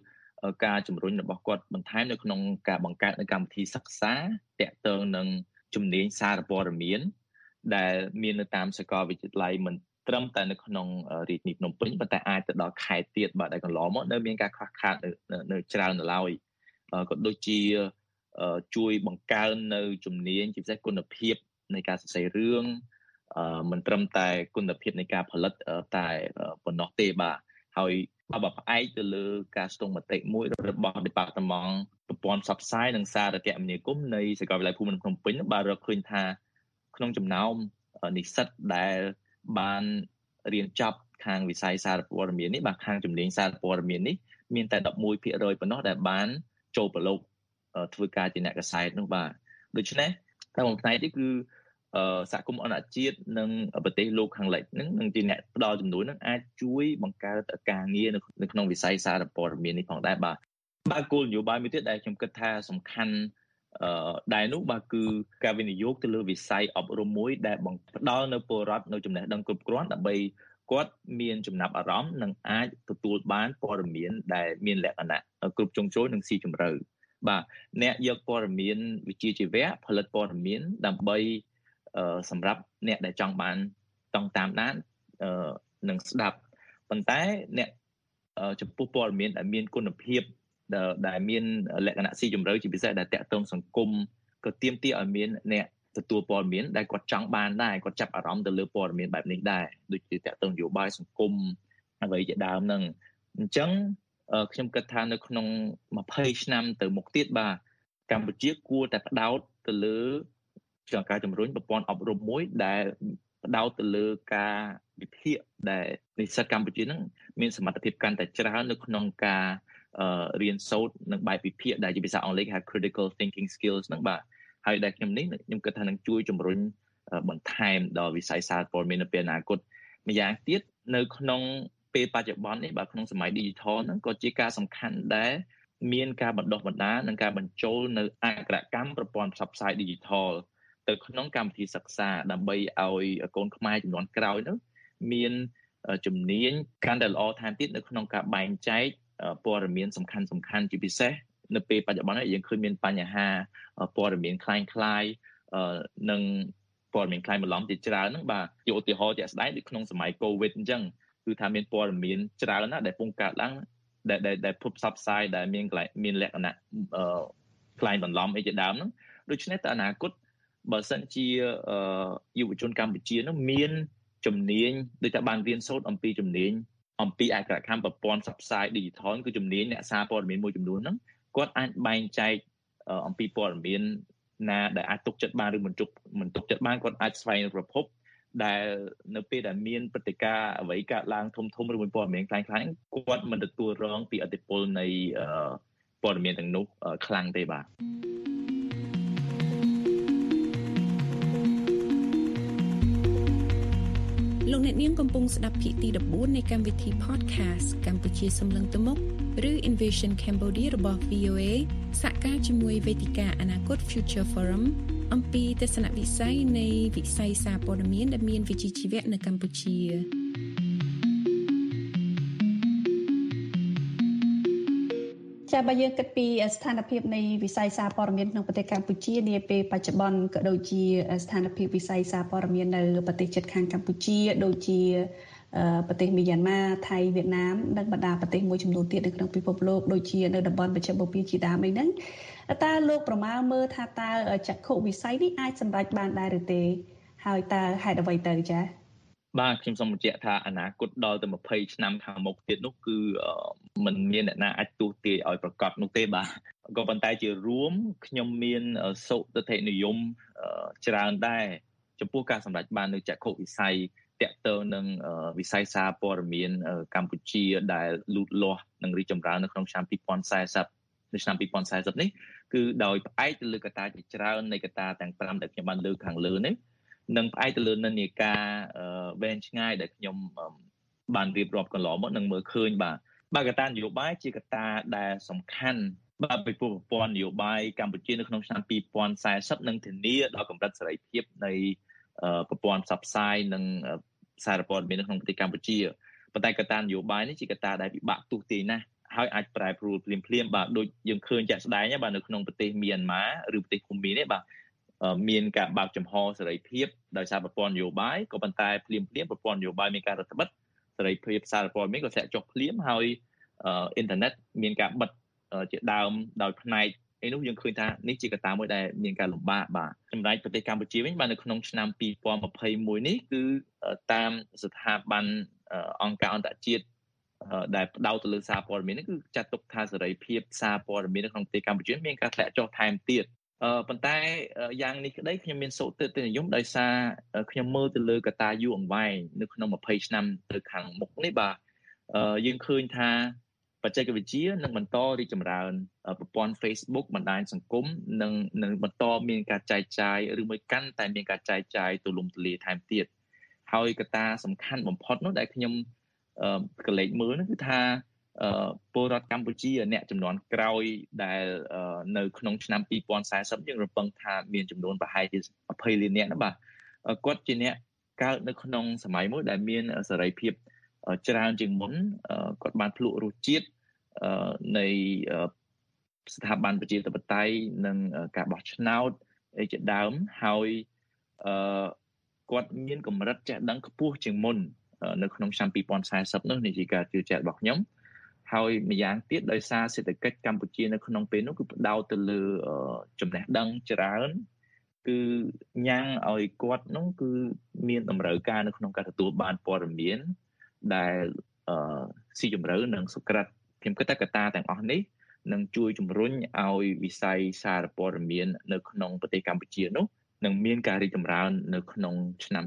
ការជំរុញរបស់គាត់បន្ថែមនៅក្នុងការបង្កើតនៅកម្មវិធីសិក្សាទាក់ទងនឹងជំនាញសារព័ត៌មានដែលមាននៅតាមសាកលវិទ្យាល័យមិនត្រឹមតែនៅក្នុងរាជធានីភ្នំពេញប៉ុន្តែអាចទៅដល់ខេត្តទៀតបាទដែលកន្លងមកនៅមានការខ្វះខាតនៅច្រើននៅឡើយក៏ដូចជាជួយបង្កើននៅជំនាញជាពិសេសគុណភាពនៃការសរសេររឿងមិនត្រឹមតែគុណភាពនៃការផលិតតែប៉ុណ្ណោះទេបាទហើយបើផ្អែកទៅលើការស្ទង់មតិមួយរបស់ Department ប្រព័ន្ធផ្សព្វផ្សាយនិងសារគមនាគមន៍នៃសាកលវិទ្យាល័យភូមិន្ទភ្នំពេញបានរកឃើញថាក្នុងចំណោមនិស្សិតដែលបានរៀនចប់ខាងវិស័យសារព័ត៌មាននេះបាទខាងជំនាញសារព័ត៌មាននេះមានតែ 11% ប៉ុណ្ណោះដែលបានចូលប្រឡូកធ្វើការជាអ្នកកសែតនោះបាទដូច្នេះតាមមួយផ្នែកនេះគឺសហគមន៍អន្តរជាតិនិងប្រទេសលោកខាងលិចហ្នឹងនឹងជាអ្នកផ្ដល់ជំនួយនឹងអាចជួយបង្កើតការងារនៅក្នុងវិស័យសារព័ត៌មាននេះផងដែរបាទគោលនយោបាយមួយទៀតដែលខ្ញុំគិតថាសំខាន់ដែរនោះបាទគឺការវិនិយោគទៅលើវិស័យអប់រំមួយដែលផ្ដល់នៅពលរដ្ឋនៅចំណេះដឹងគ្រប់គ្រាន់ដើម្បីគាត់មានចំណាប់អារម្មណ៍និងអាចទទួលបានព័ត៌មានដែលមានលក្ខណៈគ្រប់ជ្រុងជ្រោយនិងស៊ីជម្រៅបាទអ្នកយកព័ត៌មានវិជ្ជាជីវៈផលិតព័ត៌មានដើម្បីសម្រាប់អ្នកដែលចង់បានតាមដាននិងស្ដាប់ប៉ុន្តែអ្នកចំពោះព័ត៌មានដែលមានគុណភាពដែលមានលក្ខណៈស៊ីជម្រៅជាពិសេសដែលតាក់ទងសង្គមក៏ទាមទារឲ្យមានអ្នកទទួលព័ត៌មានដែលគាត់ចង់បានដែរគាត់ចាប់អារម្មណ៍ទៅលើព័ត៌មានបែបនេះដែរដូចជាតាក់ទងនយោបាយសង្គមអ្វីជាដើមហ្នឹងអញ្ចឹងខ្ញុំគិតថានៅក្នុង20ឆ្នាំទៅមុខទៀតបាទកម្ពុជាគួរតែផ្ដោតទៅលើការជំរុញប្រព័ន្ធអប់រំមួយដែលផ្ដោតទៅលើការវិភាគដែលនិស្សិតកម្ពុជាហ្នឹងមានសមត្ថភាពកាន់តែច្រើននៅក្នុងការរៀនសូត្រនិងបែបវិភាគដែលជាភាសាអង់គ្លេសហៅ critical thinking skills ហ្នឹងបាទហើយដែលខ្ញុំគិតថានឹងជួយជំរុញបន្ថែមដល់វិស័យសារព័ត៌មាននៅពេលអនាគតម្យ៉ាងទៀតនៅក្នុងពេលបច្ចុប្បន្ននេះបាទក្នុងសម័យ digital ហ្នឹងក៏ជាការសំខាន់ដែរមានការបណ្ដុះបណ្ដាលនិងការបញ្ចូលនៅអក្ខរកម្មប្រព័ន្ធផ្សព្វផ្សាយ digital ទៅក្នុងកម្មវិធីសិក្សាដើម្បីឲ្យកូនខ្មែរចំនួនក្រោយនោះមានជំនាញកាន់តែល្អថែមទៀតនៅក្នុងការបែងចែកព័ត៌មានសំខាន់ជាពិសេសនៅពេលបច្ចុប្បន្ននេះយើងឃើញមានបញ្ហាព័ត៌មានคล้ายនិងព័ត៌មានคล้ายបន្លំជាច្រើនហ្នឹងបាទជាឧទាហរណ៍ជាក់ស្ដែងដូចក្នុងសម័យ COVID អញ្ចឹងគឺថាមានព័ត៌មានច្រើនណាស់ដែលពងកើតឡើងដែលផ្សព្វផ្សាយដែលមានលក្ខណៈคล้ายបន្លំអីជាដើមហ្នឹងដូច្នេះតើអនាគតបើសិនជាយុវជនកម្ពុជានោះមានជំនាញដូចថាបានរៀនសូត្រអំពីជំនាញអំពីអក្ខរកម្មប្រព័ន្ធផ្សព្វផ្សាយ digital គឺជំនាញអ្នកសារព័ត៌មានមួយចំនួនហ្នឹងគាត់អាចបែងចែកអំពីព័ត៌មានណាដែលអាចទុកចិត្តបានឬមិនទុកចិត្តបានគាត់អាចស្វែងរកប្រភពដែលនៅពេលដែលមានព្រឹត្តិការណ៍អ្វីកើតឡើងធំឬមួយព័ត៌មានខ្លាំងៗគាត់មិនទទួលរងពីឥទ្ធិពលនៃព័ត៌មានទាំងនោះខ្លាំងទេបាទលោកអ្នកនាងកំពុងស្ដាប់ភាគទី14នៃកម្មវិធី Podcast កម្ពុជាសំឡេងទៅមុខឬ Invision Cambodia របស់ VOA សហការជាមួយវេទិកាអនាគត Future Forum អំពីទស្សនវិស័យនៃវិស័យសារព័ត៌មានដែលមានវិជ្ជាជីវៈនៅកម្ពុជាចា៎បើយើងគិតពីស្ថានភាពនៃវិស័យសារព័ត៌មានក្នុងប្រទេសកម្ពុជានាពេលបច្ចុប្បន្នក៏ដូចជាស្ថានភាពវិស័យសារព័ត៌មាននៅប្រទេសជិតខាងកម្ពុជាដូចជាប្រទេសមីយ៉ាន់ម៉ាថៃវៀតណាមនិងបណ្ដាប្រទេសមួយចំនួនទៀតនៅក្នុងពិភពលោកដូចជានៅតំបន់មជ្ឈមបូព៌ាជាដើមអីហ្នឹងតើលោកប្រមាលមើលថាតើចក្ខុវិស័យនេះអាចសម្រេចបានដែរឬទេហើយតើហេតុអ្វីទៅចា៎បាទខ្ញុំសូមបញ្ជាក់ថាអនាគតដល់ទៅ20ឆ្នាំខាងមុខទៀតនោះគឺមិនមានអ្នកណាអាចទូទាយឲ្យប្រកាសនោះទេបាទក៏ប៉ុន្តែជារួមខ្ញុំមានសុទិដ្ឋិនិយមច្រើនដែរចំពោះការសម្រេចបាននៅចក្ខុវិស័យតាក់ទងនឹងវិស័យសារព័ត៌មានកម្ពុជាដែលលូតលាស់និងរីកចម្រើននៅក្នុងឆ្នាំ2040នៅឆ្នាំ2040នេះគឺដោយផ្អែកទៅលើកត្តាជាច្រើននៃកត្តាទាំង5ដែលខ្ញុំបានលើកខាងលើនេះនិងផ្អែកទៅលើនិន្នាការវែងឆ្ងាយដែលខ្ញុំបានរៀបរាប់កន្លងមកនឹងមើលឃើញបាទកត្តានយោបាយជាកត្តាដែលសំខាន់បាទពីប្រព័ន្ធនយោបាយកម្ពុជានៅក្នុងឆ្នាំ2040នឹងធានាដល់កម្រិតសេរីភាពនៃប្រព័ន្ធផ្សព្វផ្សាយនិងសារព័ត៌មាននៅក្នុងប្រទេសកម្ពុជាប៉ុន្តែកត្តានយោបាយនេះជាកត្តាដែលពិបាកទស្សទាយណាស់ហហើយអាចប្រែប្រួលភ្លាមៗបាទដូចយើងឃើញជាក់ស្ដែងបាទនៅក្នុងប្រទេសមីយ៉ាន់ម៉ាឬប្រទេសភូមានេះបាទមានការបើកចំហសេរីភាពដោយសារប្រព័ន្ធនយោបាយក៏ប៉ុន្តែភ្លាមប្រព័ន្ធនយោបាយមានការរឹតបន្តឹងសេរីភាពសារព័ត៌មានក៏ធ្លាក់ចុះភ្លាមហើយអ៊ីនធឺណិតមានការបិទជាដើមដោយផ្នែកឯនោះយើងឃើញថានេះជាកត្តាមួយដែលមានការលំបាកបាទចំណែកប្រទេសកម្ពុជាវិញបាទនៅក្នុងឆ្នាំ2021នេះគឺតាមស្ថាប័នអង្គការអន្តរជាតិដែលផ្ដោតទៅលើសារព័ត៌មាននេះគឺចាត់ទុកថាសេរីភាពសារព័ត៌មាននៅក្នុងប្រទេសកម្ពុជាមានការធ្លាក់ចុះថែមទៀតប៉ុន្តែយ៉ាងនេះក្តីខ្ញុំមានសូត្រទិនិយមដោយសារខ្ញុំមើលទៅលើកត្តាយូរអង្វែងនៅក្នុង20ឆ្នាំទៅខាងមុខនេះបាទយើងឃើញថាបច្ចេកវិទ្យានឹងបន្តរីកចម្រើនប្រព័ន្ធ Facebook បណ្ដាញសង្គមនឹងបន្តមានការចែកចាយឬមួយកាន់តែមានការចែកចាយទូលំទូលាយថែមទៀតហើយកត្តាសំខាន់បំផុតនោះដែលខ្ញុំកលេចមើលនោះគឺថាពលរដ្ឋកម្ពុជាអ្នកចំនួនក្រោយដែលនៅក្នុងឆ្នាំ2040យើងរំពឹងថាមានចំនួនប្រហែលជា20លាននាក់ណាបាទគាត់ជាអ្នកកើតនៅក្នុងសម័យមួយដែលមានសេរីភាពច្រើនជាងមុនគាត់បានភ្លក់រសជាតិនៃស្ថាប័នប្រជាធិបតេយ្យនិងការបោះឆ្នោតជាដើមហើយគាត់មានកម្រិតចេះដឹងខ្ពស់ជាងមុននៅក្នុងឆ្នាំ2040នោះនេះជាការជឿជាក់របស់ខ្ញុំហើយម្យ៉ាងទៀតដោយសារសេដ្ឋកិច្ចកម្ពុជានៅក្នុងពេលនោះគឺផ្ដោតទៅលើចំណេះដឹងច្រើនគឺញ៉ាំងឲ្យគាត់នោះគឺមានតម្រូវការនៅក្នុងការទទួលបានព័ត៌មានដែលស៊ីជម្រៅនិងសុក្រិតខ្ញុំគិតថាកត្តាទាំងអស់នេះនឹងជួយជំរុញឲ្យវិស័យសារព័ត៌មាននៅក្នុងប្រទេសកម្ពុជានោះនឹងមានការរីកចម្រើននៅក្នុងឆ្នាំ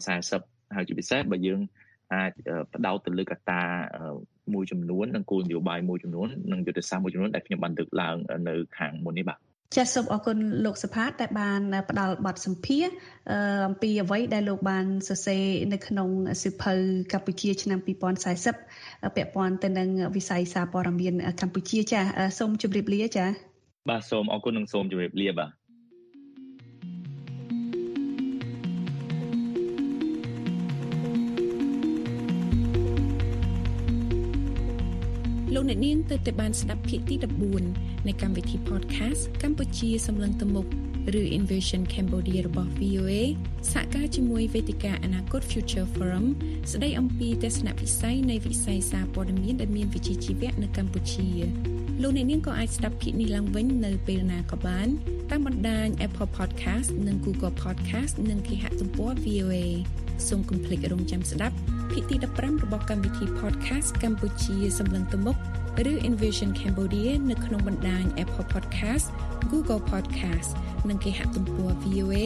2040ហើយជាពិសេសបើយើងអាចផ្ដោតទៅលើកត្តាមួយចំនួននិងគោលនយោបាយមួយចំនួននិងយុទ្ធសាស្ត្រមួយចំនួនដែលខ្ញុំបានលើកឡើងនៅខាងមុននេះបាទចាសសូមអរគុណលោកសុផាតដែលបានផ្ដល់បទសម្ភាសន៍អំពីអ្វីដែលលោកបានសរសេរនៅក្នុងសៀវភៅកម្ពុជាឆ្នាំ2040ពាក់ព័ន្ធទៅនឹងវិស័យសារព័ត៌មានកម្ពុជាចាសសូមជម្រាបលាចាសបាទសូមអរគុណនិងសូមជម្រាបលាបាទលោកអ្នកនាងទើបតែបានស្ដាប់ភាគទី14នៃកម្មវិធី podcast កម្ពុជាសម្លឹងទៅមុខឬ Invasion Cambodia របស់ VOA សហការជាមួយវេទិកាអនាគត Future Forum ស្ដីអំពីទស្សនវិស័យនៃវិស័យសារព័ត៌មានដែលមានវិជ្ជាជីវៈនៅកម្ពុជាលោកអ្នកនាងក៏អាចស្ដាប់ភាគនេះឡើងវិញនៅពេលណាក៏បានតាមបណ្ដាញ Apple Podcast និង Google Podcast និងគេហទំព័រ VOA សូមកុំភ្លេចរងចាំស្ដាប់ភាគទី15របស់កម្មវិធី podcast កម្ពុជាសម្លឹងទៅមុខឬ Invasion Cambodia នៅក្នុងបណ្ដាញ Apple Podcast, Google Podcast និងគេហទំព័រ VOA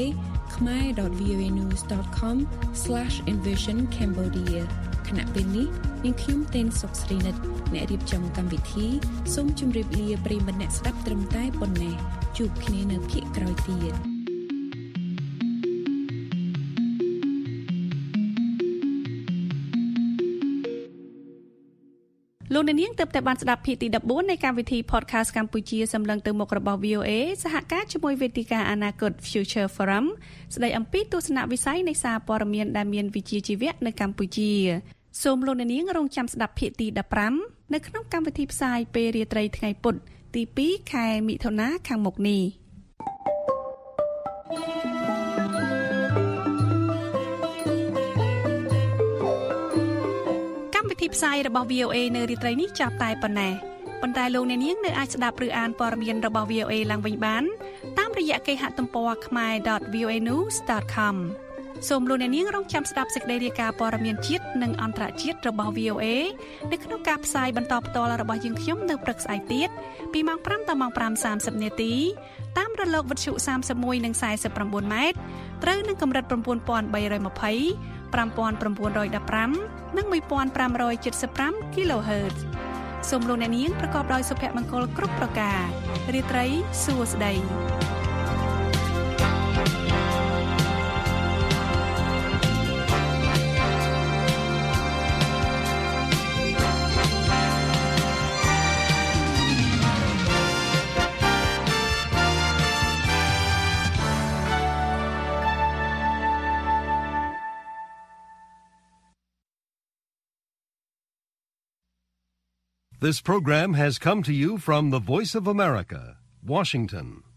khmer.voanews.com/invasioncambodia ខណៈពេលនេះនាងខ្ញុំtênសុកស្រីនិតអ្នករៀបចំកម្មវិធីសូមជម្រាបលាប្រិយមិត្តអ្នកស្ដាប់ត្រឹមតែប៉ុណ្ណេះជួបគ្នានៅភាគក្រោយទៀតលោកអ្នកនាងទើបតែបានស្ដាប់ភាគទី14នៃកម្មវិធី podcast កម្ពុជាសម្លឹងទៅមុខរបស់ VOA សហការជាមួយវេទិកាអនាគត Future Forum ស្ដីអំពីទស្សនវិស័យនៃសារព័ត៌មានដែលមានវិជ្ជាជីវៈនៅកម្ពុជាសូមលោកអ្នកនាងរងចាំស្ដាប់ភាគទី15នៅក្នុងកម្មវិធីផ្សាយពេលរាត្រីថ្ងៃពុធទី2ខែមិថុនាខាងមុខនេះទីផ្សាយរបស់ VOA នៅរាត្រីនេះចាប់តែប៉ុណ្ណេះប៉ុន្តែលោកអ្នកនាងនៅអាចស្ដាប់ឬអានព័ត៌មានរបស់ VOA ឡើងវិញបានតាមរយៈគេហទំព័រ khmer.voanews.com សូមលោកអ្នកនាងរងចាំស្ដាប់សេចក្តីរាយការណ៍ព័ត៌មានជាតិនិងអន្តរជាតិរបស់ VOA នៅក្នុងការផ្សាយបន្តផ្ទាល់របស់យើងខ្ញុំនៅព្រឹកស្អែកទៀតពីម៉ោង5ដល់ម៉ោង 5:30 នាទីតាមរលកវិទ្យុ31និង49ម៉ែត្រត្រូវនឹងកម្រិត 9320 5915 និង 1575 kHz សូមលោកអ្នកនាងប្រកបដោយសុភមង្គលគ្រប់ប្រការរាត្រីសួស្តី This program has come to you from the Voice of America, Washington.